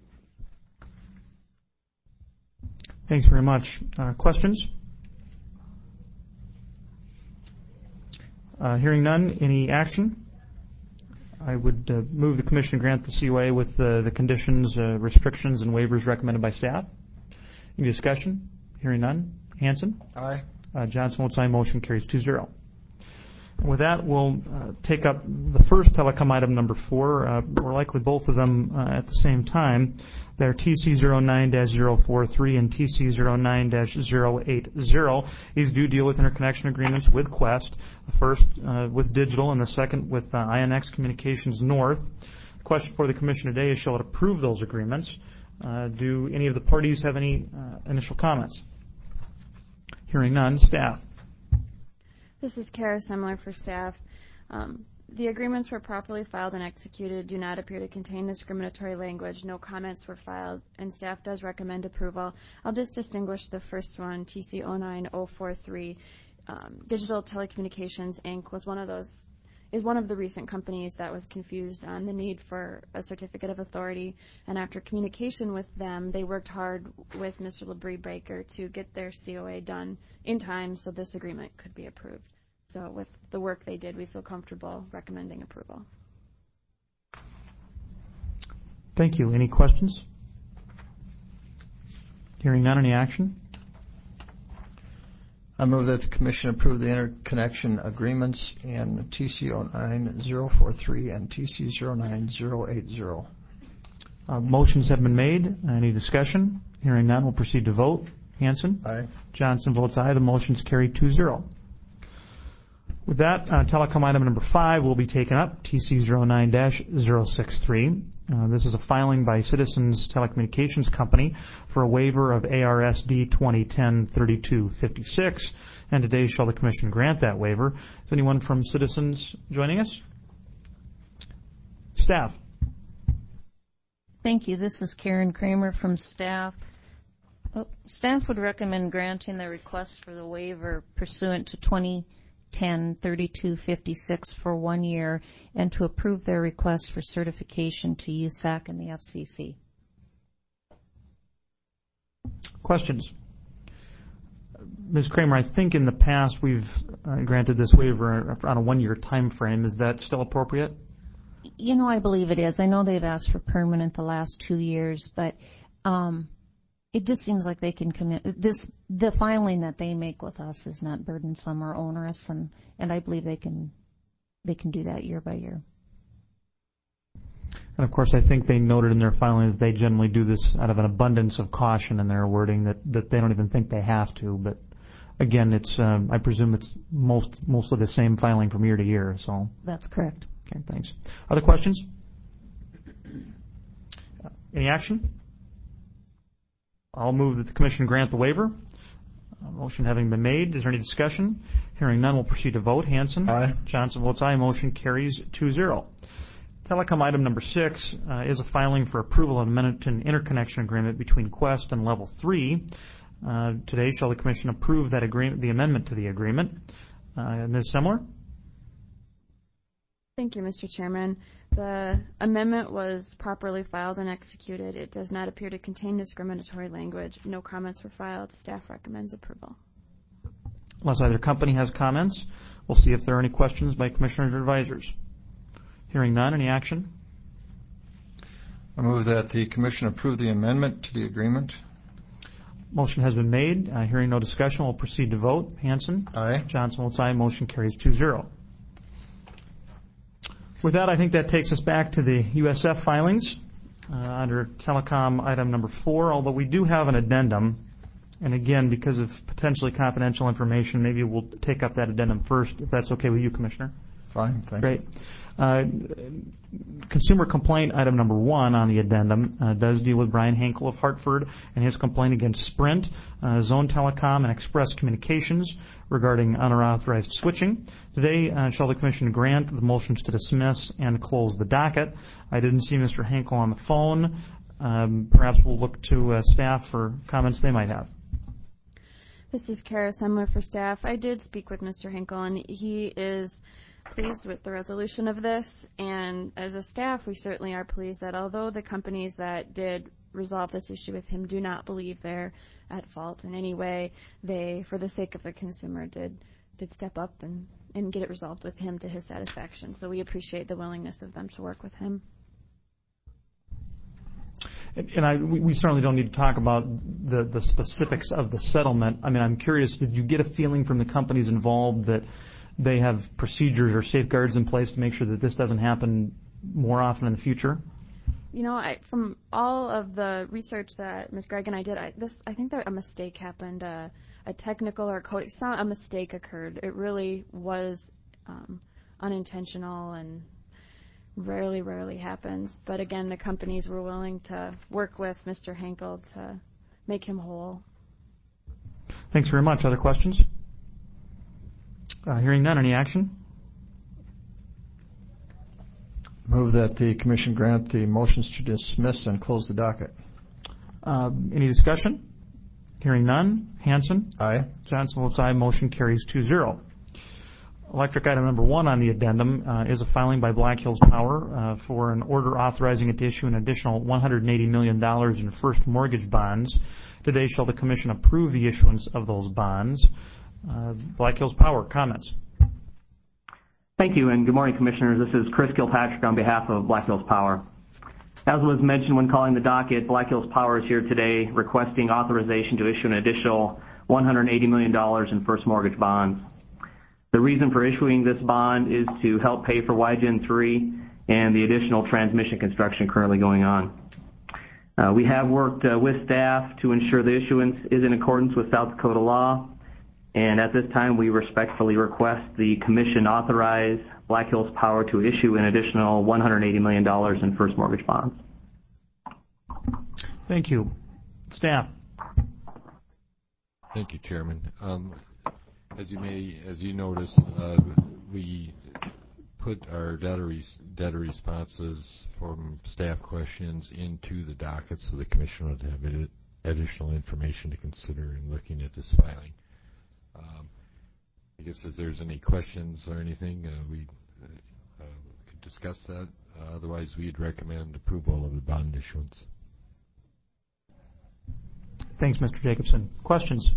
Thanks very much. Uh, questions? Uh, hearing none, any action? I would uh, move the Commission grant the C O A with uh, the conditions, uh, restrictions, and waivers recommended by staff. Any discussion? Hearing none. Hanson? Aye. Uh, Johnson votes aye. Motion carries two zero. With that, we'll uh, take up the first telecom item number four, uh, or likely both of them uh, at the same time. They're T C zero nine dash zero four three and T C zero nine dash zero eight zero. These do deal with interconnection agreements with Quest, the first uh, with Digital and the second with uh, I N X Communications North. The question for the Commission today is, shall it approve those agreements? Uh, do any of the parties have any uh, initial comments? Hearing none. Staff. This is Kara Semler for staff. Um, the agreements were properly filed and executed, do not appear to contain discriminatory language, no comments were filed, and staff does recommend approval. I'll just distinguish the first one, T C zero nine zero four three. Um, Digital Telecommunications, Incorporated was one of those, is one of the recent companies that was confused on the need for a certificate of authority, and after communication with them, they worked hard with Mister Labrie Baker to get their C O A done in time so this agreement could be approved. So with the work they did, we feel comfortable recommending approval. Thank you. Any questions? Hearing none, any action? I move that the Commission approve the interconnection agreements in T C zero nine zero four three and T C zero nine zero eight zero. Uh, motions have been made. Any discussion? Hearing none, we'll proceed to vote. Hanson? Aye. Johnson votes aye. The motion's carried two zero. With that, uh, telecom item number five will be taken up, T C zero nine dash zero six three. Uh, this is a filing by Citizens Telecommunications Company for a waiver of A R S D twenty ten thirty-two fifty-six, and today shall the Commission grant that waiver. Is anyone from Citizens joining us? Staff. Thank you. This is Karen Kramer from staff. Oh, staff would recommend granting the request for the waiver pursuant to twenty ten thirty-two fifty-six for one year and to approve their request for certification to U S A C and the F C C. Questions? Miz Kramer, I think in the past we've uh, granted this waiver on a one-year time frame. Is that still appropriate? You know, I believe it is. I know they've asked for permanent the last two years, but um, it just seems like they can commit this. The filing that they make with us is not burdensome or onerous, and, and I believe they can they can do that year by year. And of course, I think they noted in their filing that they generally do this out of an abundance of caution in their wording, that, that they don't even think they have to. But again, it's um, I presume it's most mostly the same filing from year to year. So that's correct. Okay, thanks. Other questions? Any action? I'll move that the Commission grant the waiver. Uh, motion having been made, is there any discussion? Hearing none, we'll proceed to vote. Hanson? Aye. Johnson votes aye. Motion carries two zero. Telecom item number six uh, is a filing for approval of amendment to an interconnection agreement between Quest and Level three. Uh, today, shall the Commission approve that agreement, the amendment to the agreement? Uh, Miz Semler? Thank you, Mister Chairman. The amendment was properly filed and executed. It does not appear to contain discriminatory language. No comments were filed. Staff recommends approval. Unless either company has comments, we'll see if there are any questions by Commissioners or advisors. Hearing none, any action? I move that the Commission approve the amendment to the agreement. Motion has been made. Uh, hearing no discussion, we'll proceed to vote. Hanson? Aye. Johnson votes aye. Motion carries two zero. With that, I think that takes us back to the U S F filings uh, under telecom item number four, although we do have an addendum. And again, because of potentially confidential information, maybe we'll take up that addendum first, if that's okay with you, Commissioner. Fine, thank Great. you. Uh, consumer complaint item number one on the addendum uh, does deal with Brian Henkel of Hartford and his complaint against Sprint, uh, Zone Telecom, and Express Communications regarding unauthorized switching. Today, uh, shall the Commission grant the motions to dismiss and close the docket? I didn't see Mister Henkel on the phone. Um, perhaps we'll look to uh, staff for comments they might have. This is Kara Semler for staff. I did speak with Mister Henkel, and he is pleased with the resolution of this, and as a staff we certainly are pleased that although the companies that did resolve this issue with him do not believe they're at fault in any way, they, for the sake of the consumer, did did step up and, and get it resolved with him to his satisfaction. So we appreciate the willingness of them to work with him. And, and I, we, we certainly don't need to talk about the, the specifics of the settlement. I mean, I'm curious, did you get a feeling from the companies involved that they have procedures or safeguards in place to make sure that this doesn't happen more often in the future? You know, I, from all of the research that Miz Gregg and I did, I, this, I think that a mistake happened, uh, a technical or coding, a mistake occurred. It really was um, unintentional and rarely, rarely happens. But again, the companies were willing to work with Mister Henkel to make him whole. Thanks very much. Other questions? Uh, hearing none, any action? Move that the commission grant the motions to dismiss and close the docket. Uh, any discussion? Hearing none. Hanson? Aye. Johnson votes aye. Motion carries two zero. Electric item number one on the addendum uh, is a filing by Black Hills Power uh, for an order authorizing it to issue an additional one hundred eighty million dollars in first mortgage bonds. Today shall the commission approve the issuance of those bonds. Uh, Black Hills Power, comments? Thank you, and good morning, Commissioners. This is Chris Kilpatrick on behalf of Black Hills Power. As was mentioned when calling the docket, Black Hills Power is here today requesting authorization to issue an additional one hundred eighty million dollars in first mortgage bonds. The reason for issuing this bond is to help pay for Y Gen three and the additional transmission construction currently going on. Uh, we have worked uh, with staff to ensure the issuance is in accordance with South Dakota law, and at this time we respectfully request the Commission authorize Black Hills Power to issue an additional one hundred eighty million dollars in first mortgage bonds. Thank you. Staff. Thank you, Chairman. Um, as you may, as you noticed, uh, we put our data, res data responses from staff questions into the docket so the Commission would have ed additional information to consider in looking at this filing. Um, I guess if there's any questions or anything, uh, we uh, uh, could discuss that. Uh, otherwise, we'd recommend approval of the bond issuance. Thanks, Mister Jacobson. Questions?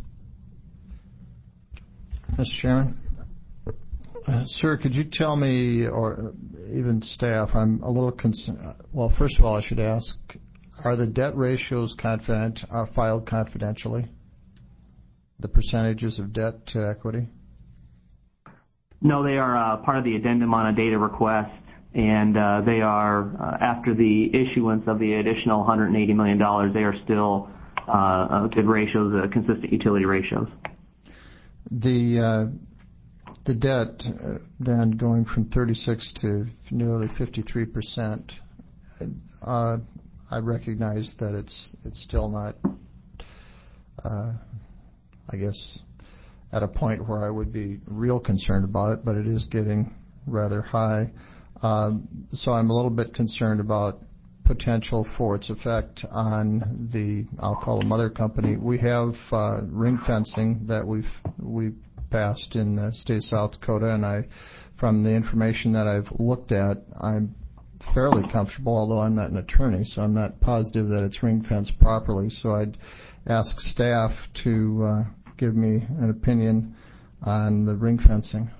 Mister Chairman? Uh, sir, could you tell me, or even staff, I'm a little concerned. Well, first of all, I should ask, are the debt ratios confident, are filed confidentially? The percentages of debt to equity? No, they are uh, part of the addendum on a data request, and uh, they are, uh, after the issuance of the additional one hundred eighty million dollars, they are still uh, uh, good ratios, uh, consistent utility ratios. The uh, the debt uh, then going from thirty-six to nearly fifty-three percent. Uh, I recognize that it's it's still not, uh, I guess, at a point where I would be real concerned about it, but it is getting rather high. Um, so I'm a little bit concerned about potential for its effect on the, I'll call it mother company. We have uh, ring fencing that we've we've passed in the state of South Dakota, and I, from the information that I've looked at, I'm fairly comfortable, although I'm not an attorney, so I'm not positive that it's ring fenced properly. So I'd ask staff to uh, give me an opinion on the ring fencing.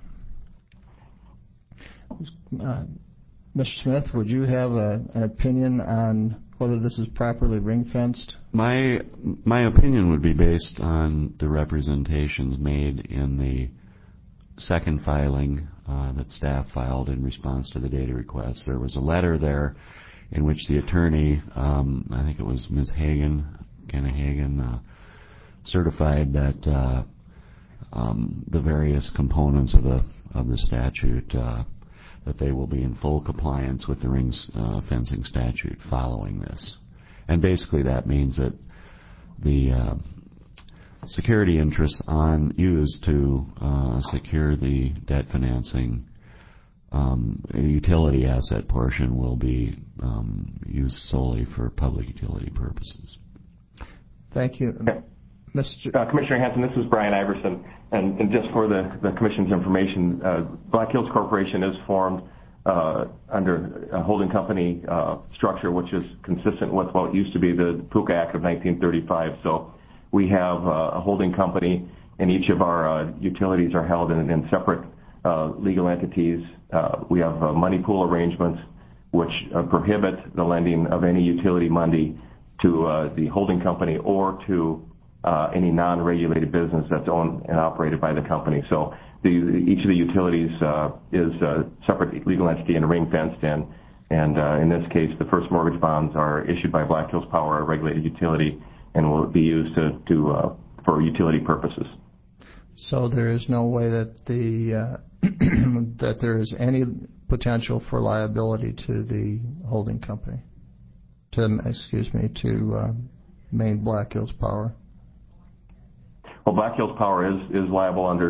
Uh, Mister Smith, would you have a, an opinion on whether this is properly ring fenced? My my opinion would be based on the representations made in the second filing uh, that staff filed in response to the data request. There was a letter there in which the attorney, um, I think it was Miz Hagan, Kenna Hagan, uh, certified that uh, um, the various components of the of the statute, uh, that they will be in full compliance with the ring uh, fencing statute following this. And basically that means that the uh, security interests on used to uh, secure the debt financing, um, a utility asset portion will be um, used solely for public utility purposes. Thank you. Okay. Mister Uh, Commissioner Hanson, this is Brian Iverson, and, and just for the, the Commission's information, uh, Black Hills Corporation is formed uh, under a holding company uh, structure, which is consistent with what used to be the PUCA Act of nineteen thirty-five. So we have uh, a holding company, and each of our uh, utilities are held in, in separate uh, legal entities. Uh, we have uh, money pool arrangements, which uh, prohibit the lending of any utility money to uh, the holding company or to Uh, any non-regulated business that's owned and operated by the company. So the, each of the utilities uh, is a separate legal entity and ring-fenced, and, and uh, in this case, the first mortgage bonds are issued by Black Hills Power, a regulated utility, and will be used to, to uh, for utility purposes. So there is no way that the uh, that there is any potential for liability to the holding company, to excuse me, to uh, Maine Black Hills Power. Well, Black Hills Power is, is liable under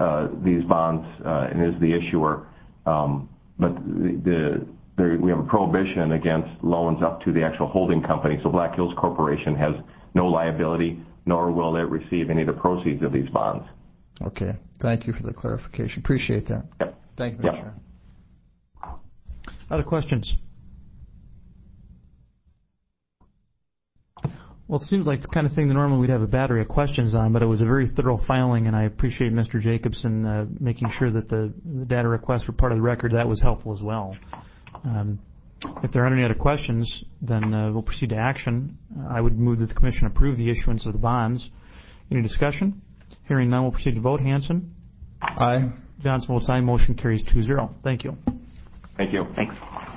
uh, these bonds uh, and is the issuer. Um, but the, the there, we have a prohibition against loans up to the actual holding company. So Black Hills Corporation has no liability, nor will it receive any of the proceeds of these bonds. Okay. Thank you for the clarification. Appreciate that. Yep. Thank you, Mister Yep. Chairman. Other questions? Well, it seems like the kind of thing that normally we'd have a battery of questions on, but it was a very thorough filing, and I appreciate Mister Jacobson uh, making sure that the, the data requests were part of the record. That was helpful as well. Um, if there aren't any other questions, then uh, we'll proceed to action. Uh, I would move that the Commission approve the issuance of the bonds. Any discussion? Hearing none, we'll proceed to vote. Hanson? Aye. Johnson votes aye. Motion carries two zero. Thank you. Thank you. Thanks.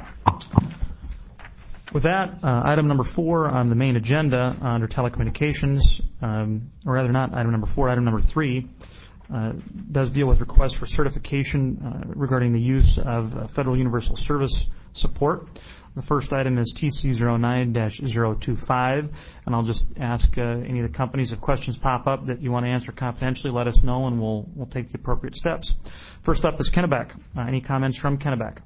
With that, uh, item number four on the main agenda uh, under telecommunications, um, or rather not item number four, item number three, uh, does deal with requests for certification uh, regarding the use of uh, Federal Universal Service support. The first item is T C zero nine dash zero two five, and I'll just ask uh, any of the companies, if questions pop up that you want to answer confidentially, let us know and we'll we'll take the appropriate steps. First up is Kennebec. Uh, any comments from Kennebec?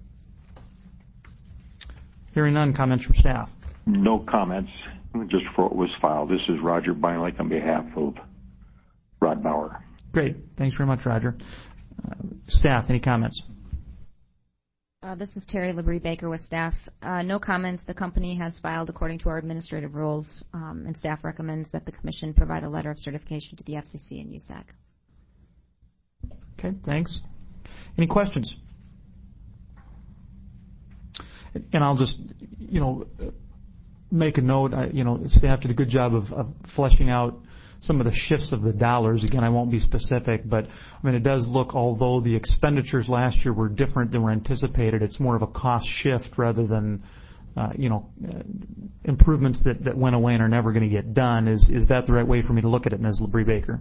Hearing none, comments from staff. No comments, just for what was filed. This is Roger Beinlake on behalf of Rod Bauer. Great. Thanks very much, Roger. Uh, staff, any comments? Uh, this is Terry Labrie Baker with staff. Uh, no comments. The company has filed according to our administrative rules, um, and staff recommends that the Commission provide a letter of certification to the F C C and U S A C. Okay, thanks. Any questions? And I'll just, you know, make a note, I, you know, staff did a good job of, of fleshing out some of the shifts of the dollars. Again, I won't be specific, but I mean, it does look, although the expenditures last year were different than were anticipated, it's more of a cost shift rather than, uh, you know, uh, improvements that, that went away and are never going to get done. Is is that the right way for me to look at it, Miz Labrie Baker?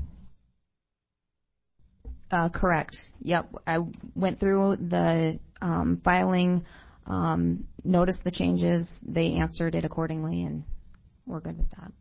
Uh, correct. Yep. I went through the um, filing, um, noticed the changes. They answered it accordingly, and we're good with that.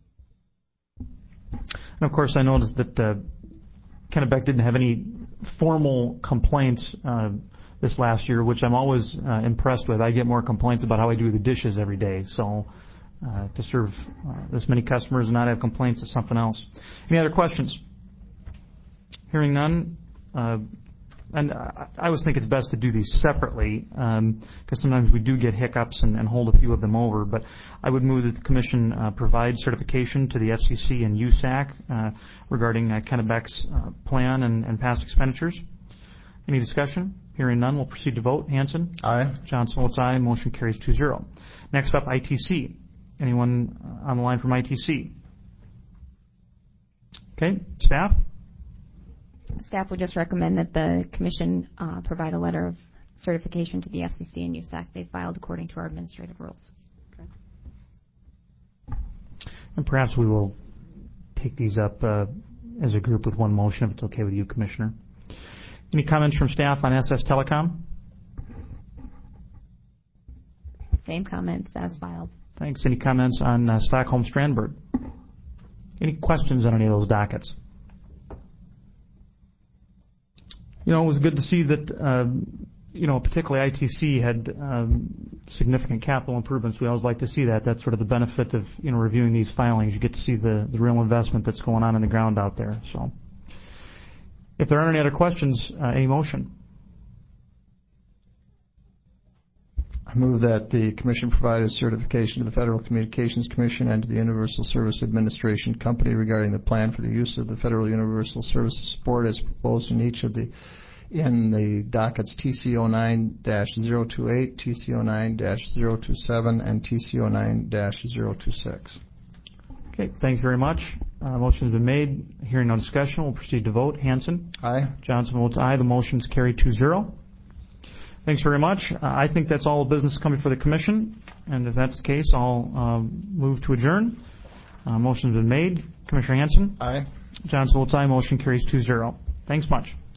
And of course, I noticed that uh, Kennebec didn't have any formal complaints uh, this last year, which I'm always uh, impressed with. I get more complaints about how I do the dishes every day. So uh, to serve uh, this many customers and not have complaints is something else. Any other questions? Hearing none. Uh, and I, I always think it's best to do these separately because um, sometimes we do get hiccups and, and hold a few of them over. But I would move that the Commission uh, provide certification to the F C C and U S A C uh, regarding uh, Kennebec's uh, plan and, and past expenditures. Any discussion? Hearing none, we'll proceed to vote. Hanson? Aye. Johnson votes aye. Motion carries two zero. Next up, I T C. Anyone on the line from I T C? Okay, staff? Staff would just recommend that the Commission uh, provide a letter of certification to the F C C and U S A C. They filed according to our administrative rules. Okay. And perhaps we will take these up uh, as a group with one motion, if it's okay with you, Commissioner. Any comments from staff on S S Telecom? Same comments as filed. Thanks. Any comments on uh, Stockholm Strandberg? Any questions on any of those dockets? You know, it was good to see that, um, you know, particularly I T C had um, significant capital improvements. We always like to see that. That's sort of the benefit of, you know, reviewing these filings. You get to see the, the real investment that's going on in the ground out there. So if there aren't any other questions, uh, any motion? I move that the Commission provide a certification to the Federal Communications Commission and to the Universal Service Administration Company regarding the plan for the use of the Federal Universal Service support as proposed in each of the in the dockets T C zero nine dash zero two eight, T C zero nine dash zero two seven, and T C zero nine dash zero two six. Okay, thanks very much. Uh, motion has been made. Hearing no discussion, we'll proceed to vote. Hanson? Aye. Johnson votes aye. The motion's carried two zero. Thanks very much. Uh, I think that's all the business coming for the Commission, and if that's the case, I'll um, move to adjourn. Uh, motion's been made. Commissioner Hanson? Aye. Johnson votes aye. Motion carries two zero. Thanks much.